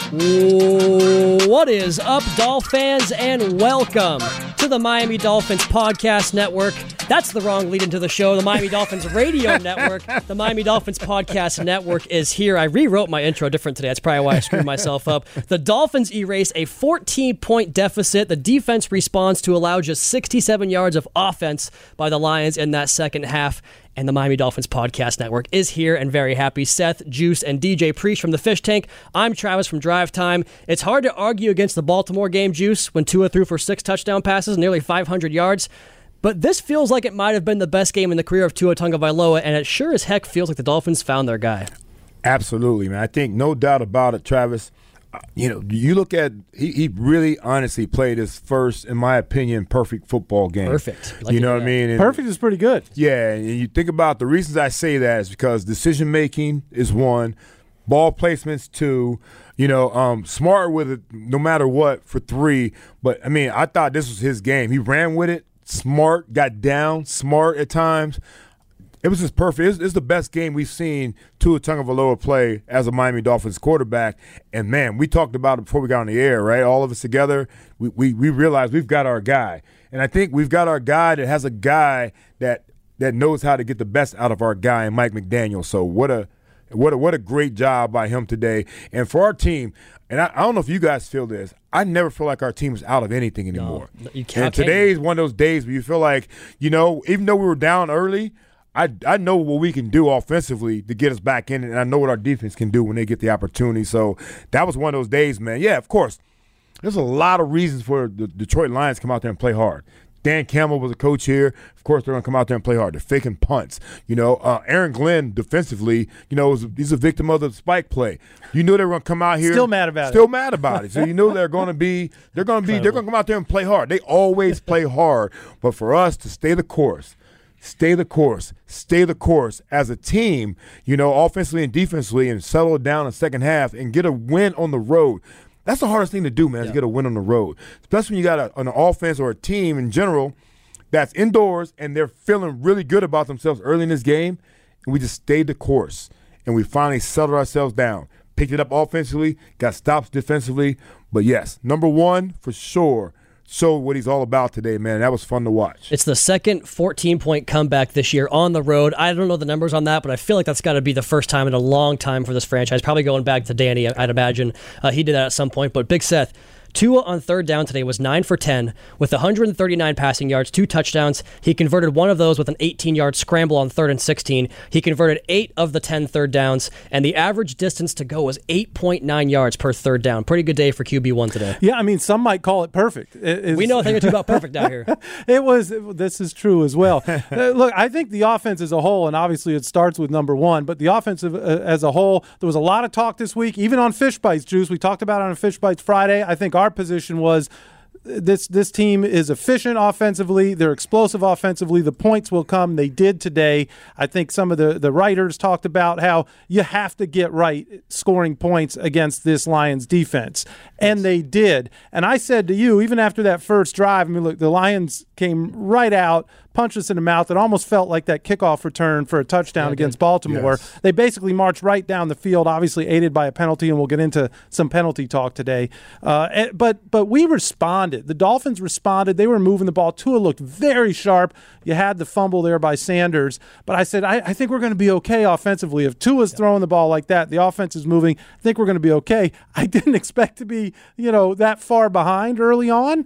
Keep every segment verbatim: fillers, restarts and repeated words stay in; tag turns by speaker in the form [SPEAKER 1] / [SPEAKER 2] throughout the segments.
[SPEAKER 1] What is up, Dolphins, and welcome to the Miami Dolphins Podcast Network. That's the wrong lead into the show. The Miami Dolphins Radio Network. The Miami Dolphins Podcast Network is here. I rewrote my intro different today. That's probably why I screwed myself up. The Dolphins erase a fourteen-point deficit. The defense responds to allow just sixty-seven yards of offense by the Lions in that second half. And the Miami Dolphins Podcast Network is here and very happy. Seth, Juice, and D J Priest from the Fish Tank. I'm Travis from Drive Time. It's hard to argue against the Baltimore game, Juice, when Tua threw for six touchdown passes, nearly five hundred yards. But this feels like it might have been the best game in the career of Tua Tagovailoa, and it sure as heck feels like the Dolphins found their guy.
[SPEAKER 2] Absolutely, man. I think no doubt about it, Travis. You know, you look at he, he really honestly played his first, in my opinion, perfect football game.
[SPEAKER 1] Perfect.
[SPEAKER 2] Like you know what I mean? And
[SPEAKER 3] perfect is pretty good.
[SPEAKER 2] Yeah, and you think about the reasons I say that is because decision making is one, ball placements two, you know, um, smart with it no matter what for three. But I mean, I thought this was his game. He ran with it, smart, got down, smart at times. It was just perfect. It's, it's the best game we've seen Tua Tagovailoa play as a Miami Dolphins quarterback. And, man, we talked about it before we got on the air, right? All of us together, we, we, we realized we've got our guy. And I think we've got our guy that has a guy that that knows how to get the best out of our guy in Mike McDaniel. So what a what a, what a great job by him today. And for our team, and I, I don't know if you guys feel this, I never feel like our team is out of anything anymore.
[SPEAKER 1] No, you can't.
[SPEAKER 2] And today is one of those days where you feel like, you know, even though we were down early – I, I know what we can do offensively to get us back in it, and I know what our defense can do when they get the opportunity. So that was one of those days, man. Yeah, of course, there's a lot of reasons for the Detroit Lions to come out there and play hard. Dan Campbell was a coach here. Of course, they're going to come out there and play hard. They're faking punts. You know, uh, Aaron Glenn defensively, you know, was, he's a victim of the spike play. You knew they were going to come out here.
[SPEAKER 3] Still mad about
[SPEAKER 2] still
[SPEAKER 3] it.
[SPEAKER 2] Still mad about it. So you know they're going to be, they're going to be, they're going to come out there and play hard. They always play hard. But for us to stay the course, Stay the course. Stay the course as a team, you know, offensively and defensively, and settle it down in the second half and get a win on the road. That's the hardest thing to do, man, is
[SPEAKER 1] yeah.
[SPEAKER 2] get a win on the road. Especially when you got a, an offense or a team in general that's indoors and they're feeling really good about themselves early in this game, and we just stayed the course. And we finally settled ourselves down. Picked it up offensively, got stops defensively. But, yes, number one, for sure, showed what he's all about today, man. That was fun to watch.
[SPEAKER 1] It's the second fourteen-point comeback this year on the road. I don't know the numbers on that, but I feel like that's got to be the first time in a long time for this franchise. Probably going back to Danny, I'd imagine. Uh, he did that at some point. But Big Seth, Tua on third down today was nine for ten with one hundred thirty-nine passing yards, two touchdowns. He converted one of those with an eighteen-yard scramble on third and sixteen. He converted eight of the ten third downs, and the average distance to go was eight point nine yards per third down. Pretty good day for Q B one today.
[SPEAKER 3] Yeah, I mean, some might call it perfect. It,
[SPEAKER 1] we know a thing or two about perfect out here.
[SPEAKER 3] It was. This is true as well. uh, look, I think the offense as a whole, and obviously it starts with number one, but the offense uh, as a whole, there was a lot of talk this week, even on Fish Bites, Juice. We talked about it on Fish Bites Friday. I think our position was This this team is efficient offensively. They're explosive offensively. The points will come. They did today. I think some of the, the writers talked about how you have to get right scoring points against this Lions defense. And they did. And I said to you, even after that first drive, I mean, look, the Lions came right out, punched us in the mouth. It almost felt like that kickoff return for a touchdown yeah, against Baltimore. Yes. They basically marched right down the field, obviously aided by a penalty, and we'll get into some penalty talk today. Uh, but but we responded. The Dolphins responded. They were moving the ball. Tua looked very sharp. You had the fumble there by Sanders. But I said, I, I think we're going to be okay offensively. If Tua's yeah. throwing the ball like that, the offense is moving, I think we're going to be okay. I didn't expect to be, you know, that far behind early on.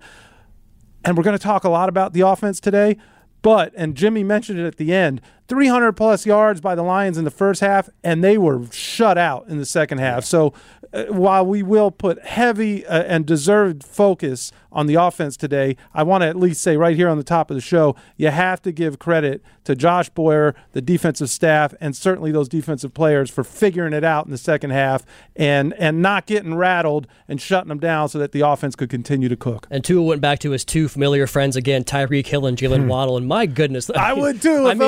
[SPEAKER 3] And we're going to talk a lot about the offense today. But, and Jimmy mentioned it at the end, three hundred plus yards by the Lions in the first half, and they were shut out in the second half. So uh, while we will put heavy uh, and deserved focus on the offense today, I want to at least say right here on the top of the show, you have to give credit to Josh Boyer, the defensive staff, and certainly those defensive players for figuring it out in the second half and and not getting rattled and shutting them down so that the offense could continue to cook.
[SPEAKER 1] And Tua went back to his two familiar friends again, Tyreek Hill and Jalen Waddle, and my goodness.
[SPEAKER 3] I would too if I mean, those were my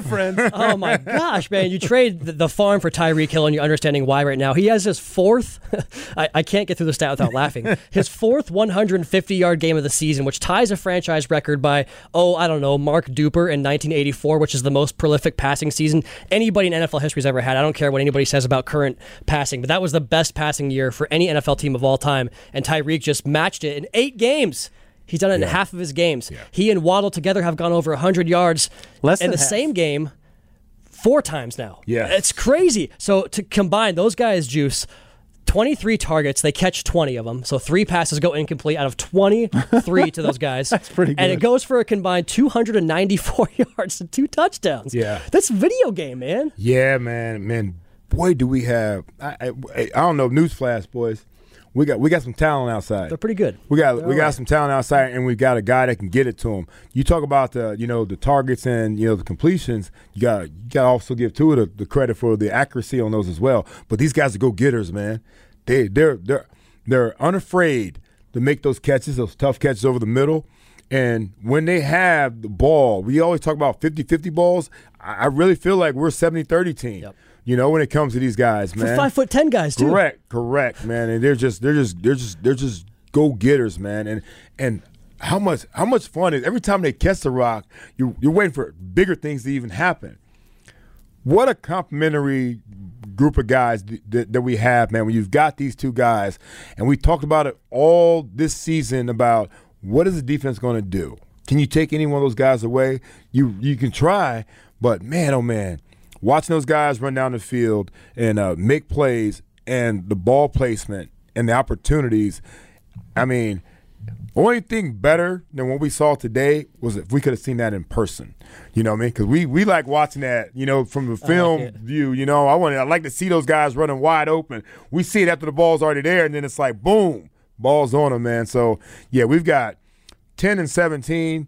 [SPEAKER 3] friends.
[SPEAKER 1] Oh my gosh, man! You trade the, the farm for Tyreek Hill, and you're understanding why right now. He has his fourth. I, I can't get through the stat without laughing. His fourth one hundred fifty yard game of the season, which ties a franchise record by oh I don't know Mark Duper in nineteen eighty-four, which is the most prolific passing season anybody in N F L history has ever had. I don't care what anybody says about current passing, but that was the best passing year for any N F L team of all time, and Tyreek just matched it in eight games. He's done it yeah. in half of his games. Yeah. He and Waddle together have gone over one hundred yards
[SPEAKER 3] Less
[SPEAKER 1] in the
[SPEAKER 3] half.
[SPEAKER 1] same game four times now.
[SPEAKER 2] Yeah.
[SPEAKER 1] It's crazy. So to combine those guys, Juice, twenty-three targets, they catch twenty of them. So three passes go incomplete out of twenty-three to those guys.
[SPEAKER 3] That's pretty good.
[SPEAKER 1] And it goes for a combined two hundred ninety-four yards and two touchdowns.
[SPEAKER 2] Yeah.
[SPEAKER 1] That's video game, man.
[SPEAKER 2] Yeah, man. Man, boy, do we have I, I, I don't know, newsflash, boys. We got we got some talent outside.
[SPEAKER 1] They're pretty good.
[SPEAKER 2] We got
[SPEAKER 1] They're
[SPEAKER 2] we got
[SPEAKER 1] right.
[SPEAKER 2] some talent outside, and we got a guy that can get it to him. You talk about the you know the targets and you know the completions. You got you got to also give Tua the, the credit for the accuracy on those as well. But these guys are go getters, man. They they're they're they're unafraid to make those catches, those tough catches over the middle. And when they have the ball, we always talk about fifty-fifty balls. I, I really feel like we're a seventy thirty team. Yep. You know, when it comes to these guys, man.
[SPEAKER 1] For five foot ten guys too.
[SPEAKER 2] Correct, correct, man. And they're just, they're just, they're just, they're just go getters, man. And and how much, how much fun is every time they catch the rock? You you're waiting for bigger things to even happen. What a complimentary group of guys th- th- that we have, man. When you've got these two guys, and we talked about it all this season about what is the defense going to do? Can you take any one of those guys away? You you can try, but man, oh man. Watching those guys run down the field and uh, make plays and the ball placement and the opportunities, I mean, only thing better than what we saw today was if we could have seen that in person. You know what I mean? Because we, we like watching that, you know, from the film
[SPEAKER 1] like
[SPEAKER 2] view. You know, I want I like to see those guys running wide open. We see it after the ball's already there, and then it's like, boom, ball's on them, man. So, yeah, we've got ten and seventeen.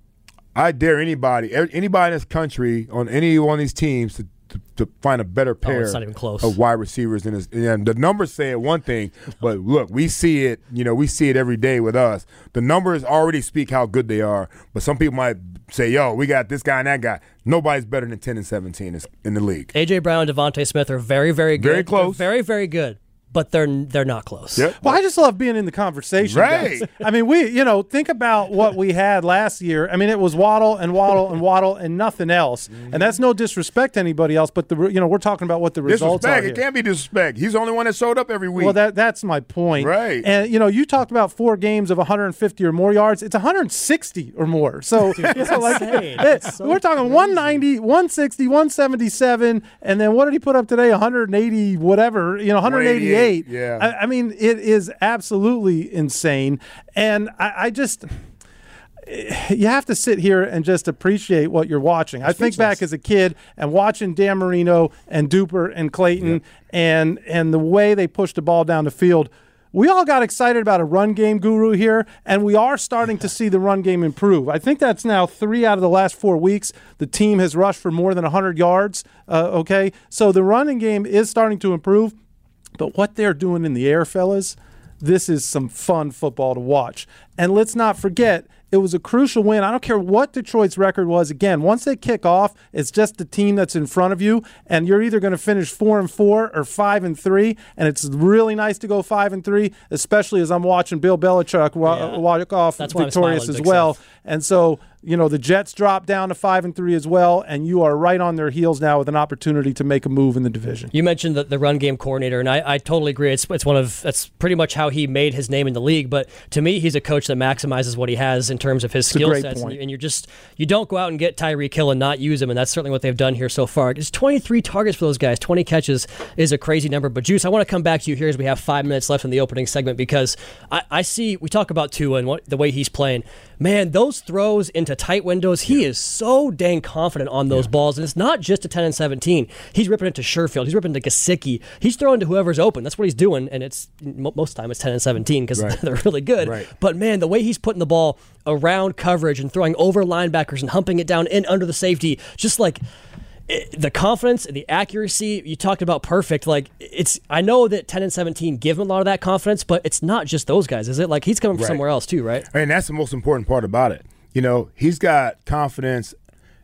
[SPEAKER 2] I dare anybody, anybody in this country on any one of these teams to, to, to find a better pair
[SPEAKER 1] oh, it's not even close.
[SPEAKER 2] of wide receivers. In this, and the numbers say one thing, but look, we see it. You know, we see it every day with us. The numbers already speak how good they are. But some people might say, "Yo, we got this guy and that guy." Nobody's better than ten and seventeen in the league.
[SPEAKER 1] A J Brown and Devontae Smith are very, very good.
[SPEAKER 2] Very close.
[SPEAKER 1] They're very, very good. But they're they're not close.
[SPEAKER 2] Yep.
[SPEAKER 3] Well, I just love being in the conversation.
[SPEAKER 2] Right.
[SPEAKER 3] Guys. I mean, we, you know, think about what we had last year. I mean, it was Waddle and Waddle and Waddle and nothing else. Mm-hmm. And that's no disrespect to anybody else, but the you know we're talking about what the results
[SPEAKER 2] disrespect.
[SPEAKER 3] are. Here.
[SPEAKER 2] It can't be disrespect. He's the only one that showed up every week.
[SPEAKER 3] Well, that that's my point.
[SPEAKER 2] Right.
[SPEAKER 3] And you know, you talked about four games of one hundred fifty or more yards. It's one hundred sixty or more. So
[SPEAKER 1] Dude,
[SPEAKER 3] you know, like,
[SPEAKER 1] it,
[SPEAKER 3] so
[SPEAKER 1] crazy.
[SPEAKER 3] we're talking one ninety, one sixty, one seventy-seven, and then what did he put up today? one hundred eighty, whatever. You know, one hundred eighty-eight.
[SPEAKER 2] Yeah.
[SPEAKER 3] I, I mean, it is absolutely insane. And I, I just, you have to sit here and just appreciate what you're watching. I think back as a kid and watching Dan Marino and Duper and Clayton yep. and and the way they pushed the ball down the field. We all got excited about a run game guru here, and we are starting to see the run game improve. I think that's now three out of the last four weeks. The team has rushed for more than one hundred yards, uh, okay? So the running game is starting to improve. But what they're doing in the air, fellas, this is some fun football to watch. And let's not forget, it was a crucial win. I don't care what Detroit's record was. Again, once they kick off, it's just the team that's in front of you, and you're either going to finish four and four or five and three. And it's really nice to go five and three, especially as I'm watching Bill Belichick yeah. walk off
[SPEAKER 1] that's
[SPEAKER 3] victorious as well. Self. And so, you know, the Jets dropped down to five and three as well, and you are right on their heels now with an opportunity to make a move in the division.
[SPEAKER 1] You mentioned the, the run game coordinator, and I, I totally agree. It's it's one of that's pretty much how he made his name in the league. But to me, he's a coach that maximizes what he has in terms of his
[SPEAKER 3] it's
[SPEAKER 1] skill sets, and, and you're just you don't go out and get Tyreek Hill and not use him, and that's certainly what they've done here so far. It's twenty-three targets for those guys. twenty catches is a crazy number. But Juice, I want to come back to you here as we have five minutes left in the opening segment because I, I see we talk about Tua and what, the way he's playing. Man, those throws into tight windows, he is so dang confident on those yeah. balls. And it's not just to ten and seventeen. He's ripping it to Sherfield. He's ripping it to Gesicki. He's throwing to whoever's open. That's what he's doing. And it's most of the time it's ten and seventeen because right. they're really good.
[SPEAKER 2] Right.
[SPEAKER 1] But, man, the way he's putting the ball around coverage and throwing over linebackers and humping it down in under the safety, just like it, the confidence and the accuracy, you talked about perfect. Like, it's. I know that ten and seventeen give him a lot of that confidence, but it's not just those guys, is it? Like, he's coming from
[SPEAKER 2] right.
[SPEAKER 1] somewhere else too, right?
[SPEAKER 2] And that's the most important part about it. You know, he's got confidence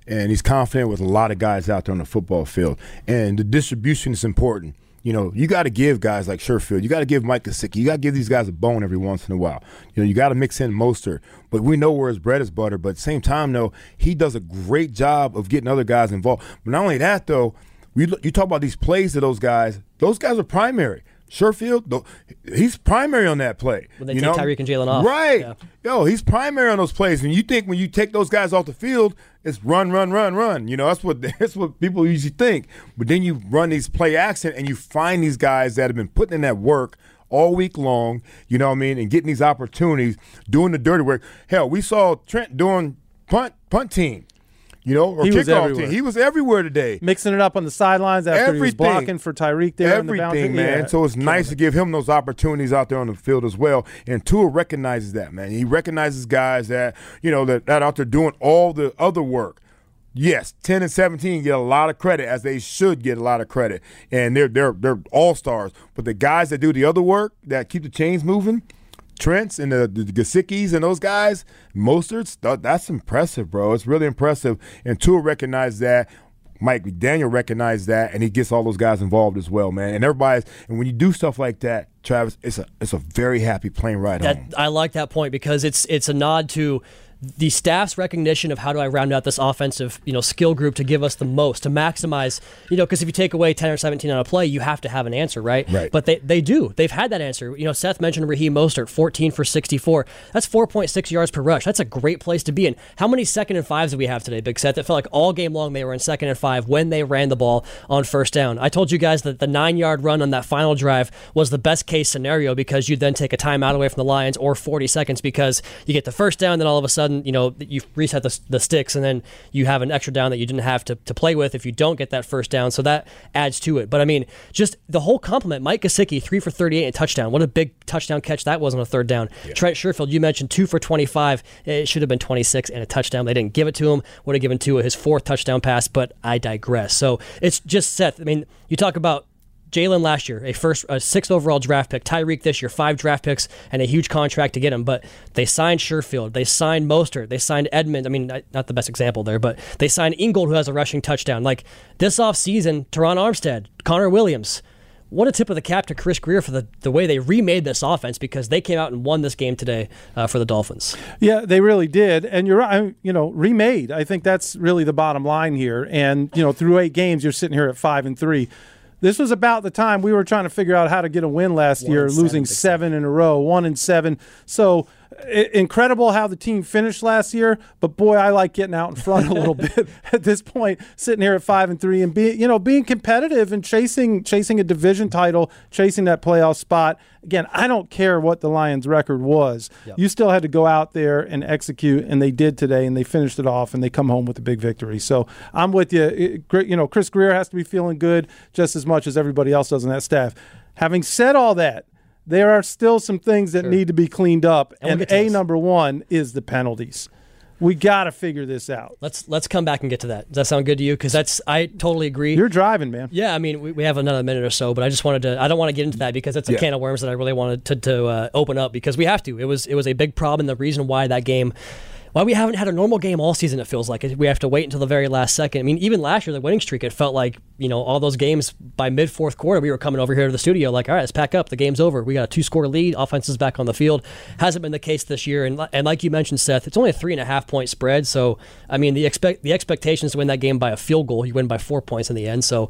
[SPEAKER 2] and he's confident with a lot of guys out there on the football field. And the distribution is important. You know, you got to give guys like Sherfield, you got to give Mike Gesicki, you got to give these guys a bone every once in a while. You know, you got to mix in Mostert. But we know where his bread is buttered. But at the same time, though, he does a great job of getting other guys involved. But not only that, though, we, you talk about these plays to those guys. Those guys are primary. Sherfield, he's primary on that play.
[SPEAKER 1] When they
[SPEAKER 2] you
[SPEAKER 1] take
[SPEAKER 2] know?
[SPEAKER 1] Tyreek and Jalen off.
[SPEAKER 2] Right.
[SPEAKER 1] Yeah.
[SPEAKER 2] Yo, he's primary on those plays. And you think when you take those guys off the field, it's run, run, run, run. You know, that's what that's what people usually think. But then you run these play action and you find these guys that have been putting in that work all week long, you know what I mean, and getting these opportunities, doing the dirty work. Hell, we saw Trent doing punt punt team. You know, or
[SPEAKER 3] he was
[SPEAKER 2] kickoff
[SPEAKER 3] everywhere.
[SPEAKER 2] team. He was everywhere today.
[SPEAKER 3] Mixing it up on the sidelines after
[SPEAKER 2] Everything.
[SPEAKER 3] he was blocking for Tyreek there in the boundary.
[SPEAKER 2] Everything, man.
[SPEAKER 3] Yeah.
[SPEAKER 2] So it's nice to give him those opportunities out there on the field as well. And Tua recognizes that, man. He recognizes guys that, you know, that, that out there doing all the other work. Yes, ten and seventeen get a lot of credit, as they should get a lot of credit. And they're they're they're all-stars. But the guys that do the other work, that keep the chains moving, Trents and the, the Gesickis and those guys, Mostert's, that's impressive, bro. It's really impressive. And Tua recognized that. Mike McDaniel recognized that, and he gets all those guys involved as well, man. And everybody's and when you do stuff like that, Travis, it's a it's a very happy plane ride
[SPEAKER 1] that,
[SPEAKER 2] home.
[SPEAKER 1] I like that point because it's it's a nod to the staff's recognition of how do I round out this offensive, you know, skill group to give us the most, to maximize, you know, because if you take away ten or seventeen on a play, you have to have an answer, right?
[SPEAKER 2] Right.
[SPEAKER 1] But they, they do. They've had that answer. You know, Seth mentioned Raheem Mostert, fourteen for sixty-four. That's four point six yards per rush. That's a great place to be in. How many second and fives do we have today, Big Seth? It felt like all game long they were in second and five when they ran the ball on first down. I told you guys that the nine-yard run on that final drive was the best case scenario because you'd then take a timeout away from the Lions or forty seconds because you get the first down, then all of a sudden, you know, you reset the, the sticks, and then you have an extra down that you didn't have to, to play with if you don't get that first down. So that adds to it. But I mean, just the whole compliment. Mike Gesicki, three for thirty-eight and a touchdown. What a big touchdown catch that was on a third down. Yeah. Trent Sherfield, you mentioned two for twenty-five. It should have been twenty-six and a touchdown. They didn't give it to him. Would have given Tua his fourth touchdown pass, but I digress. So it's just Seth. I mean, you talk about Jalen last year, a first, a sixth overall draft pick. Tyreek this year, five draft picks and a huge contract to get him. But they signed Sherfield, they signed Mostert, they signed Edmonds. I mean, not the best example there, but they signed Ingold, who has a rushing touchdown. Like this offseason, Teron Armstead, Connor Williams. What a tip of the cap to Chris Grier for the, the way they remade this offense because they came out and won this game today uh, for the Dolphins.
[SPEAKER 3] Yeah, they really did. And you're right, you know, remade. I think that's really the bottom line here. And, you know, through eight games, you're sitting here at five and three. This was about the time we were trying to figure out how to get a win last one year, losing seven, seven in a row, one and seven. So I- incredible how the team finished last year. But boy, I like getting out in front a little bit at this point, sitting here at five and three and being, you know, being competitive and chasing chasing a division title, chasing that playoff spot. Again, I don't care what the Lions' record was. Yep. You still had to go out there and execute, and they did today, and they finished it off, and they come home with a big victory. So I'm with you. It, you know, Chris Grier has to be feeling good just as much as everybody else does on that staff. Having said all that, there are still some things that sure. need to be cleaned up, and, and A, number one, is the penalties. We got to figure this out.
[SPEAKER 1] Let's let's come back and get to that. Does that sound good to you? Because that's I totally agree.
[SPEAKER 3] You're driving, man.
[SPEAKER 1] Yeah, I mean, we, we have another minute or so, but I just wanted to. I don't want to get into that because it's a yeah. can of worms that I really wanted to, to uh, open up because we have to. It was it was a big problem. And the reason why that game. Why we haven't had a normal game all season, it feels like. We have to wait until the very last second. I mean, even last year, the winning streak, it felt like, you know, all those games by mid-fourth quarter, we were coming over here to the studio like, all right, let's pack up. The game's over. We got a two-score lead. Offense is back on the field. Hasn't been the case this year. And and like you mentioned, Seth, it's only a three-and-a-half-point spread. So, I mean, the expect the expectations to win that game by a field goal, you win by four points in the end. So,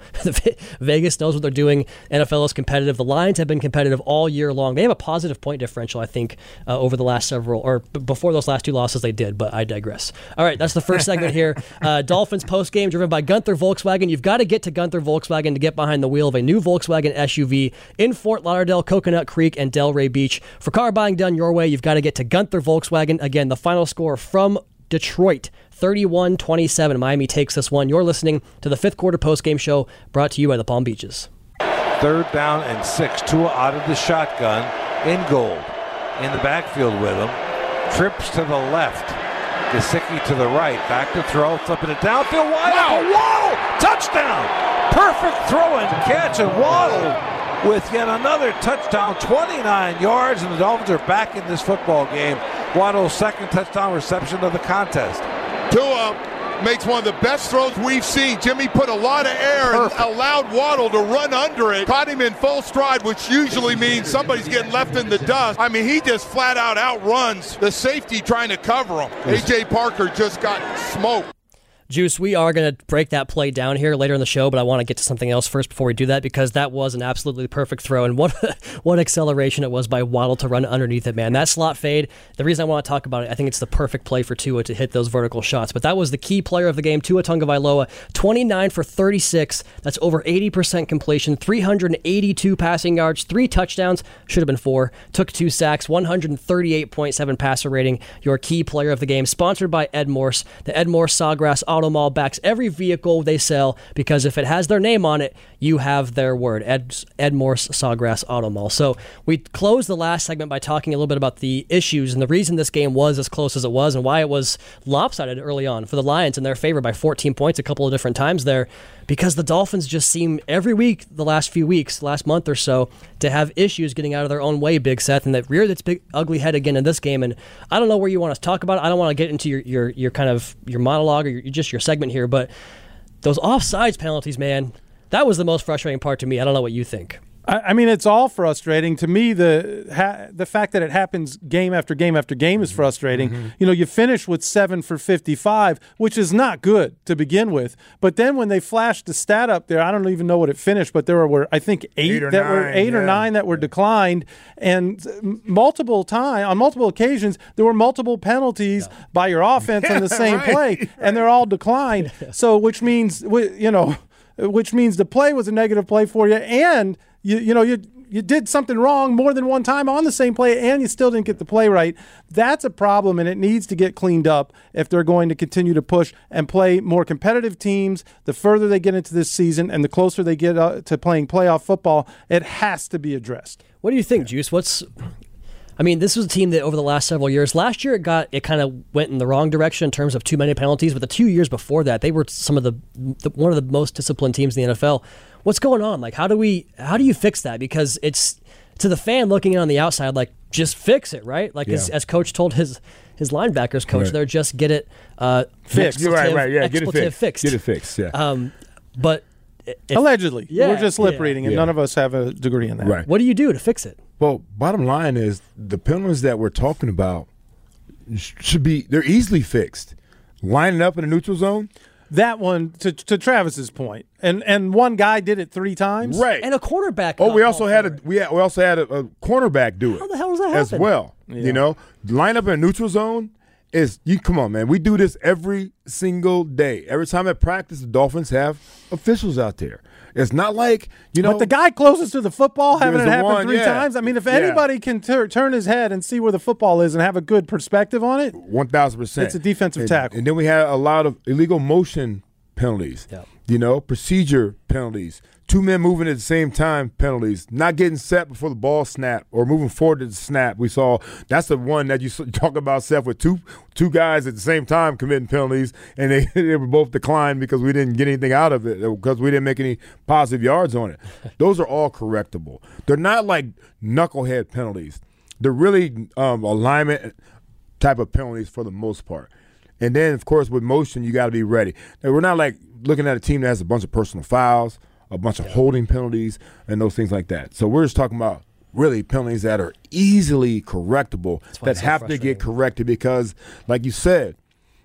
[SPEAKER 1] Vegas knows what they're doing. N F L is competitive. The Lions have been competitive all year long. They have a positive point differential, I think, uh, over the last several, or b- before those last two losses they did, but I digress. All right, that's the first segment here. Uh, Dolphins postgame driven by Gunther Volkswagen. You've got to get to Gunther Volkswagen to get behind the wheel of a new Volkswagen S U V in Fort Lauderdale, Coconut Creek, and Delray Beach. For car buying done your way, you've got to get to Gunther Volkswagen. Again, the final score from Detroit, thirty-one twenty-seven. Miami takes this one. You're listening to the fifth quarter postgame show brought to you by the Palm Beaches.
[SPEAKER 4] Third down and six. Tua out of the shotgun. Ingold in the backfield with him. Trips to the left. Gesicki to the right, back to throw, flipping it downfield, wide wow. open, Waddle, touchdown! Perfect throw and catch, and Waddle with yet another touchdown, twenty-nine yards, and the Dolphins are back in this football game. Waddle's second touchdown reception of the contest.
[SPEAKER 5] Tua makes one of the best throws we've seen. Jimmy put a lot of air and allowed Waddle to run under it. Caught him in full stride, which usually means somebody's getting left in the dust. I mean, he just flat out outruns the safety trying to cover him. A J Parker just got smoked.
[SPEAKER 1] Juice, we are going to break that play down here later in the show, but I want to get to something else first before we do that, because that was an absolutely perfect throw, and what what acceleration it was by Waddle to run underneath it, man. That slot fade, the reason I want to talk about it, I think it's the perfect play for Tua to hit those vertical shots, but that was the key player of the game, Tua Tagovailoa, twenty-nine for thirty-six, that's over eighty percent completion, three hundred eighty-two passing yards, three touchdowns, should have been four, took two sacks, one hundred thirty-eight point seven passer rating, your key player of the game, sponsored by Ed Morse. The Ed Morse Sawgrass Auto Mall backs every vehicle they sell, because if it has their name on it, you have their word. Ed, Ed Morse Sawgrass Auto Mall. So we closed the last segment by talking a little bit about the issues and the reason this game was as close as it was and why it was lopsided early on for the Lions in their favor by fourteen points a couple of different times there, because the Dolphins just seem every week the last few weeks, last month or so, to have issues getting out of their own way, Big Seth, and that reared its big ugly head again in this game. And I don't know where you want to talk about it. I don't want to get into your your, your kind of your monologue or your, just your segment here, but those offsides penalties, man, that was the most frustrating part to me. I don't know what you think.
[SPEAKER 3] I mean, it's all frustrating. To me, the ha- the fact that it happens game after game after game is frustrating. Mm-hmm. You know, you finish with seven for fifty-five, which is not good to begin with. But then when they flashed the stat up there, I don't even know what it finished, but there were, I think, eight, eight that nine, were eight yeah. or nine that were declined, and multiple time on multiple occasions there were multiple penalties yeah. by your offense yeah, on the same right, play, right. and they're all declined. So, which means, you know, which means the play was a negative play for you, and You you know, you you did something wrong more than one time on the same play, and you still didn't get the play right. That's a problem, and it needs to get cleaned up if they're going to continue to push and play more competitive teams. The further they get into this season and the closer they get uh, to playing playoff football, it has to be addressed.
[SPEAKER 1] What do you think, Juice? What's I mean, this was a team that over the last several years, last year it got it kind of went in the wrong direction in terms of too many penalties, but the two years before that, they were some of the, the one of the most disciplined teams in the N F L. What's going on? Like, how do we how do you fix that? Because it's to the fan looking in on the outside, like, just fix it, right? Like, yeah. as, as coach told his his linebackers coach, right. they're just get it uh,
[SPEAKER 2] fixed. You're right, right, yeah, get it fixed.
[SPEAKER 1] fixed.
[SPEAKER 2] Get it fixed, yeah.
[SPEAKER 1] Um, but if,
[SPEAKER 3] allegedly,
[SPEAKER 1] yeah,
[SPEAKER 3] we're just lip
[SPEAKER 1] yeah,
[SPEAKER 3] reading, and
[SPEAKER 2] yeah.
[SPEAKER 3] none of us have a degree in that.
[SPEAKER 2] Right.
[SPEAKER 1] What do you do to fix it?
[SPEAKER 2] Well, bottom line is the penalties that we're talking about should be they're easily fixed. Lining up in a neutral zone.
[SPEAKER 3] That one, to to Travis's point, and and one guy did it three times,
[SPEAKER 2] right?
[SPEAKER 1] And a quarterback.
[SPEAKER 2] Oh, we also had a we had, we also had a, a cornerback do it.
[SPEAKER 1] How the hell does that happen?
[SPEAKER 2] As well, yeah. You know, line up in a neutral zone is you. Come on, man, we do this every single day. Every time at practice, the Dolphins have officials out there. It's not like, you know.
[SPEAKER 3] But the guy closest to the football having it happen
[SPEAKER 2] one,
[SPEAKER 3] three
[SPEAKER 2] yeah.
[SPEAKER 3] times. I mean, if
[SPEAKER 2] yeah.
[SPEAKER 3] anybody can tur- turn his head and see where the football is and have a good perspective on it,
[SPEAKER 2] one thousand percent.
[SPEAKER 3] It's a defensive
[SPEAKER 2] and,
[SPEAKER 3] tackle.
[SPEAKER 2] And then we had a lot of illegal motion penalties,
[SPEAKER 1] yep.
[SPEAKER 2] you know, procedure penalties, two men moving at the same time penalties, not getting set before the ball snap or moving forward to the snap. We saw that's the one that you talk about, Seth, with two two guys at the same time committing penalties, and they, they were both declined because we didn't get anything out of it, because we didn't make any positive yards on it. Those are all correctable. They're not like knucklehead penalties. They're really um, alignment type of penalties for the most part. And then, of course, with motion, you got to be ready. Now, we're not like looking at a team that has a bunch of personal fouls, a bunch of holding penalties, and those things like that. So we're just talking about really penalties that are easily correctable, that so have to get corrected because, like you said,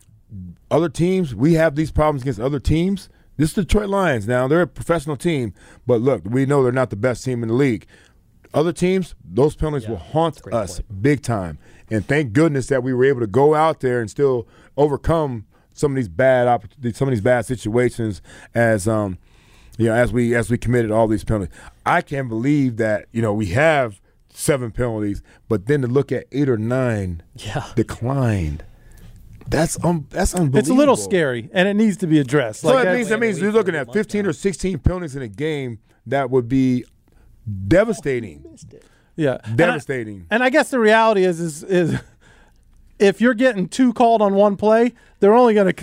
[SPEAKER 2] other teams, we have these problems against other teams. This is the Detroit Lions now. They're a professional team, but look, we know they're not the best team in the league. Other teams, those penalties yeah, will haunt us point. big time. And thank goodness that we were able to go out there and still overcome some of these bad some of these bad situations as um you know as we as we committed all these penalties. I can't believe that, you know, we have seven penalties, but then to look at eight or nine
[SPEAKER 1] yeah.
[SPEAKER 2] declined. That's um that's unbelievable.
[SPEAKER 3] It's a little scary, and it needs to be addressed.
[SPEAKER 2] So
[SPEAKER 3] like
[SPEAKER 2] that means that means you're looking at fifteen or sixteen penalties in a game that would be devastating.
[SPEAKER 3] Yeah,
[SPEAKER 2] devastating.
[SPEAKER 3] And I, and I guess the reality is, is, is if you're getting two called on one play, they're only going to